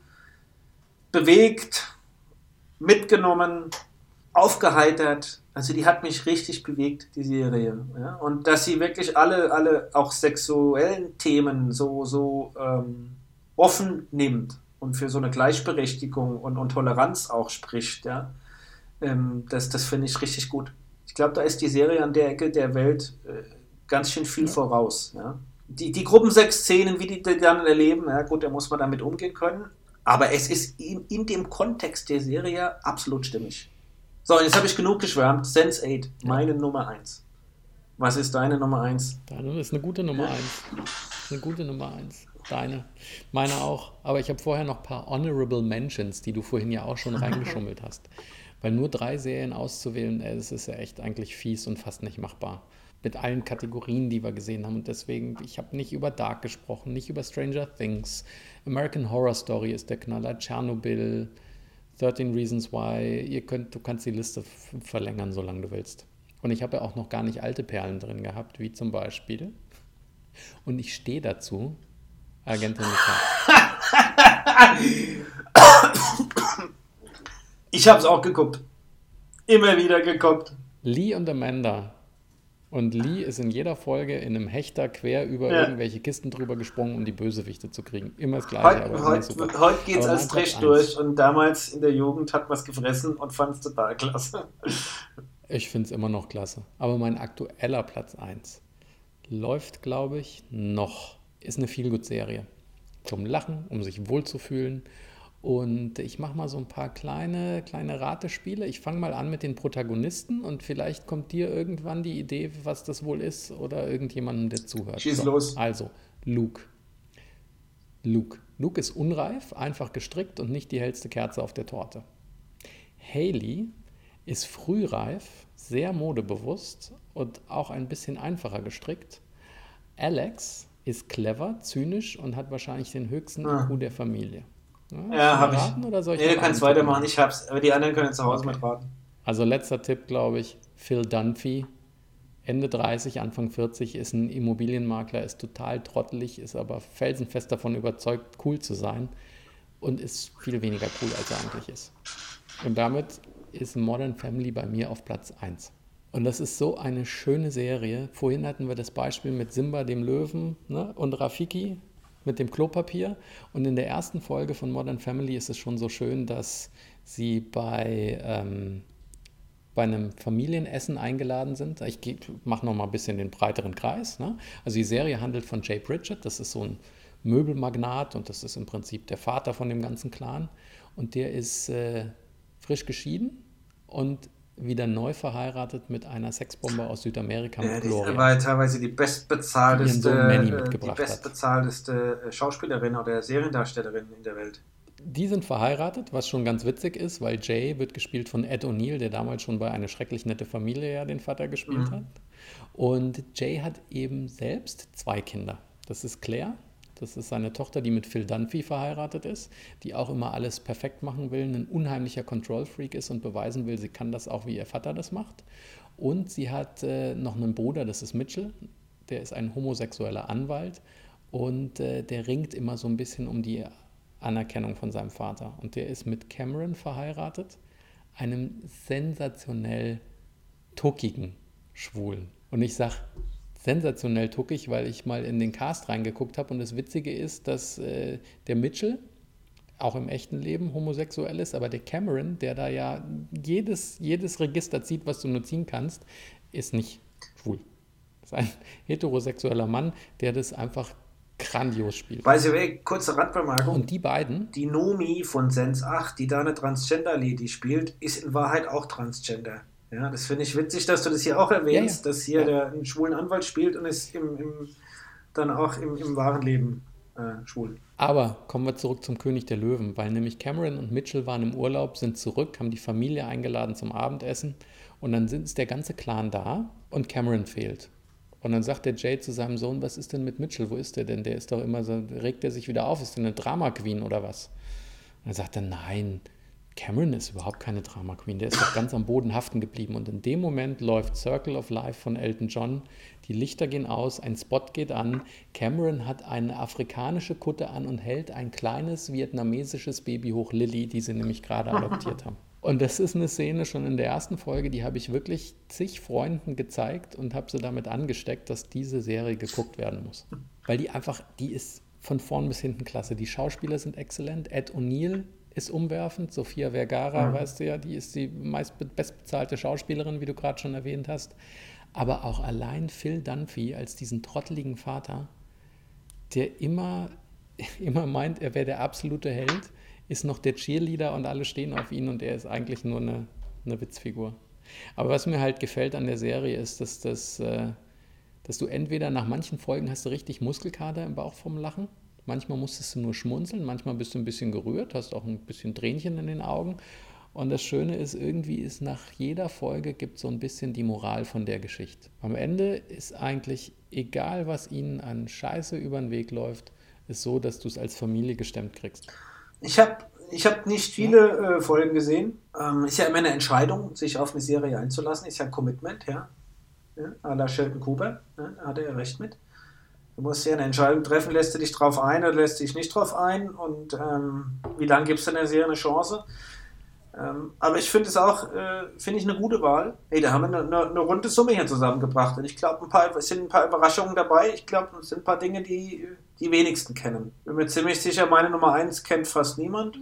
bewegt, mitgenommen, aufgeheitert. Also die hat mich richtig bewegt, die Serie. Ja? Und dass sie wirklich alle, alle auch sexuellen Themen so, so ähm, offen nimmt und für so eine Gleichberechtigung und, und Toleranz auch spricht, ja? ähm, das, das finde ich richtig gut. Ich glaube, da ist die Serie an der Ecke der Welt äh, ganz schön viel ja. voraus. Ja? Die, die Gruppensex-Szenen, wie die, die dann erleben, ja gut, da muss man damit umgehen können. Aber es ist in, in dem Kontext der Serie absolut stimmig. So, jetzt habe ich genug geschwärmt. sense eight, meine ja. Nummer eins. Was ist deine Nummer eins? Deine ist eine gute Nummer eins. Eine gute Nummer eins. Deine. Meine auch. Aber ich habe vorher noch ein paar Honorable Mentions, die du vorhin ja auch schon reingeschummelt hast. Weil nur drei Serien auszuwählen, das ist ja echt eigentlich fies und fast nicht machbar. Mit allen Kategorien, die wir gesehen haben. Und deswegen, ich habe nicht über Dark gesprochen, nicht über Stranger Things. American Horror Story ist der Knaller, Tschernobyl, thirteen Reasons Why. Ihr könnt, du kannst die Liste f- verlängern, solange du willst. Und ich habe ja auch noch gar nicht alte Perlen drin gehabt, wie zum Beispiel, und ich stehe dazu, Agentin Picard. Ich habe es auch geguckt. Immer wieder geguckt. Lee und Amanda. Und Lee ist in jeder Folge in einem Hechter quer über Ja. irgendwelche Kisten drüber gesprungen, um die Bösewichte zu kriegen. Immer das Gleiche, Heute, aber immer heute, super. heute geht es Aber als mein Platz Trash eins. durch und damals in der Jugend hat man es gefressen und fand es total klasse. Ich finde es immer noch klasse. Aber mein aktueller Platz eins läuft, glaube ich, noch. Ist eine Feelgood-Serie. Zum Lachen, um sich wohlzufühlen. Und ich mache mal so ein paar kleine, kleine Ratespiele. Ich fange mal an mit den Protagonisten und vielleicht kommt dir irgendwann die Idee, was das wohl ist oder irgendjemandem, der zuhört. Schieß los. Also, Luke. Luke. Luke ist unreif, einfach gestrickt und nicht die hellste Kerze auf der Torte. Hailey ist frühreif, sehr modebewusst und auch ein bisschen einfacher gestrickt. Alex ist clever, zynisch und hat wahrscheinlich den höchsten Ah. I Q der Familie. Ja, Ja, habe raten, ich. oder soll ich Nee, noch du kannst einen weitermachen, tippen? ich hab's. Aber die anderen können zu Hause Okay. mitraten. Also letzter Tipp, glaube ich, Phil Dunphy, Ende dreißig, Anfang vierzig, ist ein Immobilienmakler, ist total trottelig, ist aber felsenfest davon überzeugt, cool zu sein und ist viel weniger cool, als er eigentlich ist. Und damit ist Modern Family bei mir auf Platz eins. Und das ist so eine schöne Serie. Vorhin hatten wir das Beispiel mit Simba, dem Löwen, ne? Und Rafiki mit dem Klopapier. Und in der ersten Folge von Modern Family ist es schon so schön, dass sie bei, ähm, bei einem Familienessen eingeladen sind. Ich mache noch mal ein bisschen den breiteren Kreis. Ne? Also die Serie handelt von Jay Pritchett. Das ist so ein Möbelmagnat und das ist im Prinzip der Vater von dem ganzen Clan. Und der ist äh, frisch geschieden und wieder neu verheiratet mit einer Sexbombe aus Südamerika, Ja, mit die Gloria. war ja teilweise die Die ihren bestbezahlteste, Sohn Manny äh, die mitgebracht hat. bestbezahlteste äh, Schauspielerin oder Seriendarstellerin in der Welt. Die sind verheiratet, was schon ganz witzig ist, weil Jay wird gespielt von Ed O'Neill, der damals schon bei Eine schrecklich nette Familie ja den Vater gespielt Mhm. hat. Und Jay hat eben selbst zwei Kinder. Das ist Claire, das ist seine Tochter, die mit Phil Dunphy verheiratet ist, die auch immer alles perfekt machen will, ein unheimlicher Control-Freak ist und beweisen will, sie kann das auch, wie ihr Vater das macht. Und sie hat äh, noch einen Bruder, das ist Mitchell, der ist ein homosexueller Anwalt und äh, der ringt immer so ein bisschen um die Anerkennung von seinem Vater. Und der ist mit Cameron verheiratet, einem sensationell tuckigen Schwulen. Und ich sage sensationell tuckig, weil ich mal in den Cast reingeguckt habe und das Witzige ist, dass äh, der Mitchell auch im echten Leben homosexuell ist, aber der Cameron, der da ja jedes, jedes Register zieht, was du nur ziehen kannst, ist nicht schwul. Das ist ein heterosexueller Mann, der das einfach grandios spielt. By the way, kurze Randbemerkung. Und die beiden, Die Nomi von Sens acht, die da eine Transgender-Lady spielt, ist in Wahrheit auch Transgender. Ja, das finde ich witzig, dass du das hier auch erwähnst, Ja, ja. dass hier Ja. der einen schwulen Anwalt spielt und ist im, im, dann auch im, im wahren Leben äh, schwul. aber kommen wir zurück zum König der Löwen, weil nämlich Cameron und Mitchell waren im Urlaub, sind zurück, haben die Familie eingeladen zum Abendessen und dann ist der ganze Clan da und Cameron fehlt. Und dann sagt der Jay zu seinem Sohn, was ist denn mit Mitchell, wo ist der denn? Der ist doch immer so, regt er sich wieder auf, ist der eine Drama-Queen oder was? Und dann sagt er, nein, Cameron ist überhaupt keine Drama Queen, der ist doch ganz am Boden haften geblieben. Und in dem Moment läuft Circle of Life von Elton John, die Lichter gehen aus, ein Spot geht an, Cameron hat eine afrikanische Kutte an und hält ein kleines vietnamesisches Baby hoch, Lily, die sie nämlich gerade adoptiert haben. Und das ist eine Szene schon in der ersten Folge, die habe ich wirklich zig Freunden gezeigt und habe sie damit angesteckt, dass diese Serie geguckt werden muss. Weil die einfach, die ist von vorn bis hinten klasse. Die Schauspieler sind exzellent, Ed O'Neill ist umwerfend. Sofia Vergara, Mhm. weißt du ja, die ist die meist bestbezahlte Schauspielerin, wie du gerade schon erwähnt hast. Aber auch allein Phil Dunphy als diesen trotteligen Vater, der immer, immer meint, er wäre der absolute Held, ist noch der Cheerleader und alle stehen auf ihn und er ist eigentlich nur eine, eine Witzfigur. Aber was mir halt gefällt an der Serie ist, dass, das, äh, dass du entweder nach manchen Folgen hast du richtig Muskelkater im Bauch vom Lachen, manchmal musstest du nur schmunzeln, manchmal bist du ein bisschen gerührt, hast auch ein bisschen Tränchen in den Augen. Und das Schöne ist, irgendwie ist nach jeder Folge gibt so ein bisschen die Moral von der Geschichte. Am Ende ist eigentlich, egal was ihnen an Scheiße über den Weg läuft, ist so, dass du es als Familie gestemmt kriegst. Ich habe Ich habe nicht viele äh, Folgen gesehen. Ähm, ist ja immer eine Entscheidung, sich auf eine Serie einzulassen. Ist ja ein Commitment, ja. ja à la Sheldon Cooper, ja, da hat er ja recht mit. Du musst ja eine Entscheidung treffen, lässt du dich drauf ein oder lässt du dich nicht drauf ein und ähm, wie lange gibst du der Serie eine Chance? Ähm, aber ich finde es auch, äh, finde ich eine gute Wahl. Hey, da haben wir eine, eine, eine runde Summe hier zusammengebracht und ich glaube, ein paar, es sind ein paar Überraschungen dabei. Ich glaube, es sind ein paar Dinge, die die wenigsten kennen. Bin mir ziemlich sicher, meine Nummer eins kennt fast niemand.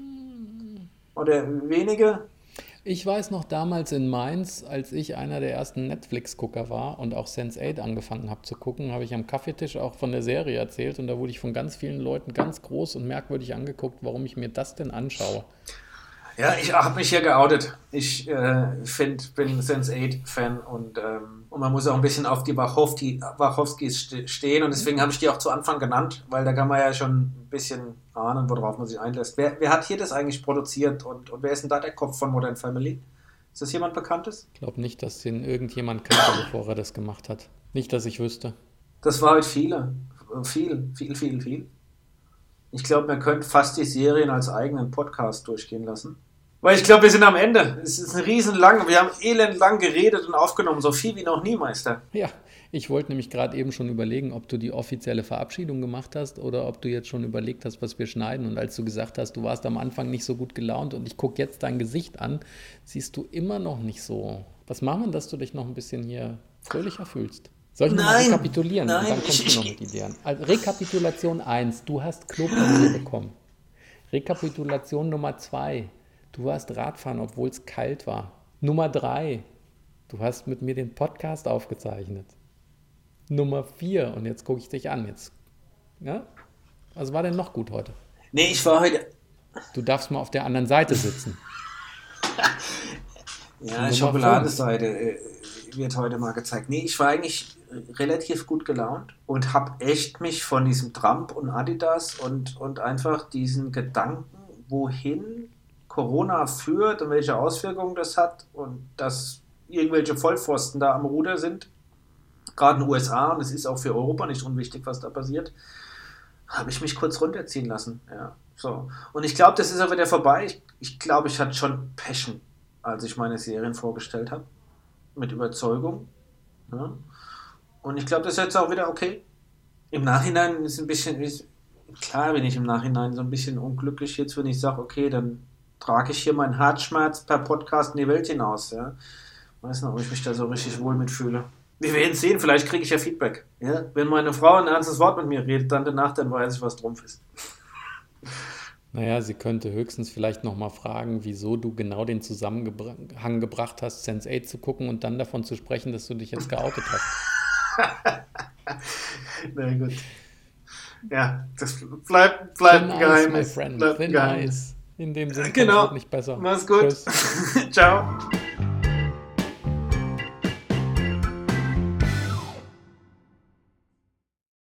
Oder wenige. Ich weiß noch damals in Mainz, als ich einer der ersten Netflix-Gucker war und auch sense eight angefangen habe zu gucken, habe ich am Kaffeetisch auch von der Serie erzählt und da wurde ich von ganz vielen Leuten ganz groß und merkwürdig angeguckt, warum ich mir das denn anschaue. Ja, ich habe mich hier geoutet. Ich äh, find, bin sense eight Fan und, ähm, und man muss auch ein bisschen auf die Wachowski, Wachowskis stehen und deswegen habe ich die auch zu Anfang genannt, weil da kann man ja schon ein bisschen ahnen, worauf man sich einlässt. Wer, wer hat hier das eigentlich produziert und, und wer ist denn da der Kopf von Modern Family? Ist das jemand Bekanntes? Ich glaube nicht, dass den irgendjemand kannte, bevor er das gemacht hat. Nicht, dass ich wüsste. Das war halt viele. Viel, viel, viel, viel. Ich glaube, man könnte fast die Serien als eigenen Podcast durchgehen lassen. Weil ich glaube, wir sind am Ende. Es ist ein riesen lang. Wir haben elendlang geredet und aufgenommen. So viel wie noch nie, Meister. Ja, ich wollte nämlich gerade eben schon überlegen, ob du die offizielle Verabschiedung gemacht hast oder ob du jetzt schon überlegt hast, was wir schneiden. Und als du gesagt hast, du warst am Anfang nicht so gut gelaunt und ich gucke jetzt dein Gesicht an, siehst du immer noch nicht so. Was machen wir, dass du dich noch ein bisschen hier fröhlicher fühlst? Soll ich nochmal rekapitulieren? Nein, und dann kommst ich, du noch mit Ideen. Also Rekapitulation eins, du hast Klopapier bekommen. Rekapitulation Nummer zwei, du warst Radfahren, obwohl es kalt war. Nummer drei, du hast mit mir den Podcast aufgezeichnet. Nummer vier, und jetzt gucke ich dich an. Jetzt, ja? Was war denn noch gut heute? Nee, ich war heute... Du darfst mal auf der anderen Seite sitzen. Ja, Schokoladenseite äh, wird heute mal gezeigt. Nee, ich war eigentlich relativ gut gelaunt und habe echt mich von diesem Trump und Adidas und, und einfach diesen Gedanken, wohin Corona führt und welche Auswirkungen das hat und dass irgendwelche Vollpfosten da am Ruder sind, gerade in den U S A, und es ist auch für Europa nicht unwichtig, was da passiert, habe ich mich kurz runterziehen lassen. Ja, so. Und ich glaube, das ist auch wieder vorbei. Ich, ich glaube, ich hatte schon Passion, als ich meine Serien vorgestellt habe, mit Überzeugung. Ja. Und ich glaube, das ist jetzt auch wieder okay. Im Nachhinein ist ein bisschen, ist, klar bin ich im Nachhinein so ein bisschen unglücklich jetzt, wenn ich sage, okay, dann trage ich hier meinen Herzschmerz per Podcast in die Welt hinaus. Ja. Weiß nicht, ob ich mich da so richtig wohl mitfühle. Wir werden sehen, vielleicht kriege ich ja Feedback. Ja? Wenn meine Frau ein ernstes Wort mit mir redet, dann danach, dann weiß ich, was Trumpf ist. Naja, sie könnte höchstens vielleicht nochmal fragen, wieso du genau den Zusammenhang gebracht hast, sense eight zu gucken und dann davon zu sprechen, dass du dich jetzt geoutet hast. Na gut. Ja, das bleibt, bleibt ein Geheimnis. My friend. Bleibt ein Thin Geheimnis. Ice. In dem Sinne genau. Wird nicht besser. Mach's gut. Ciao.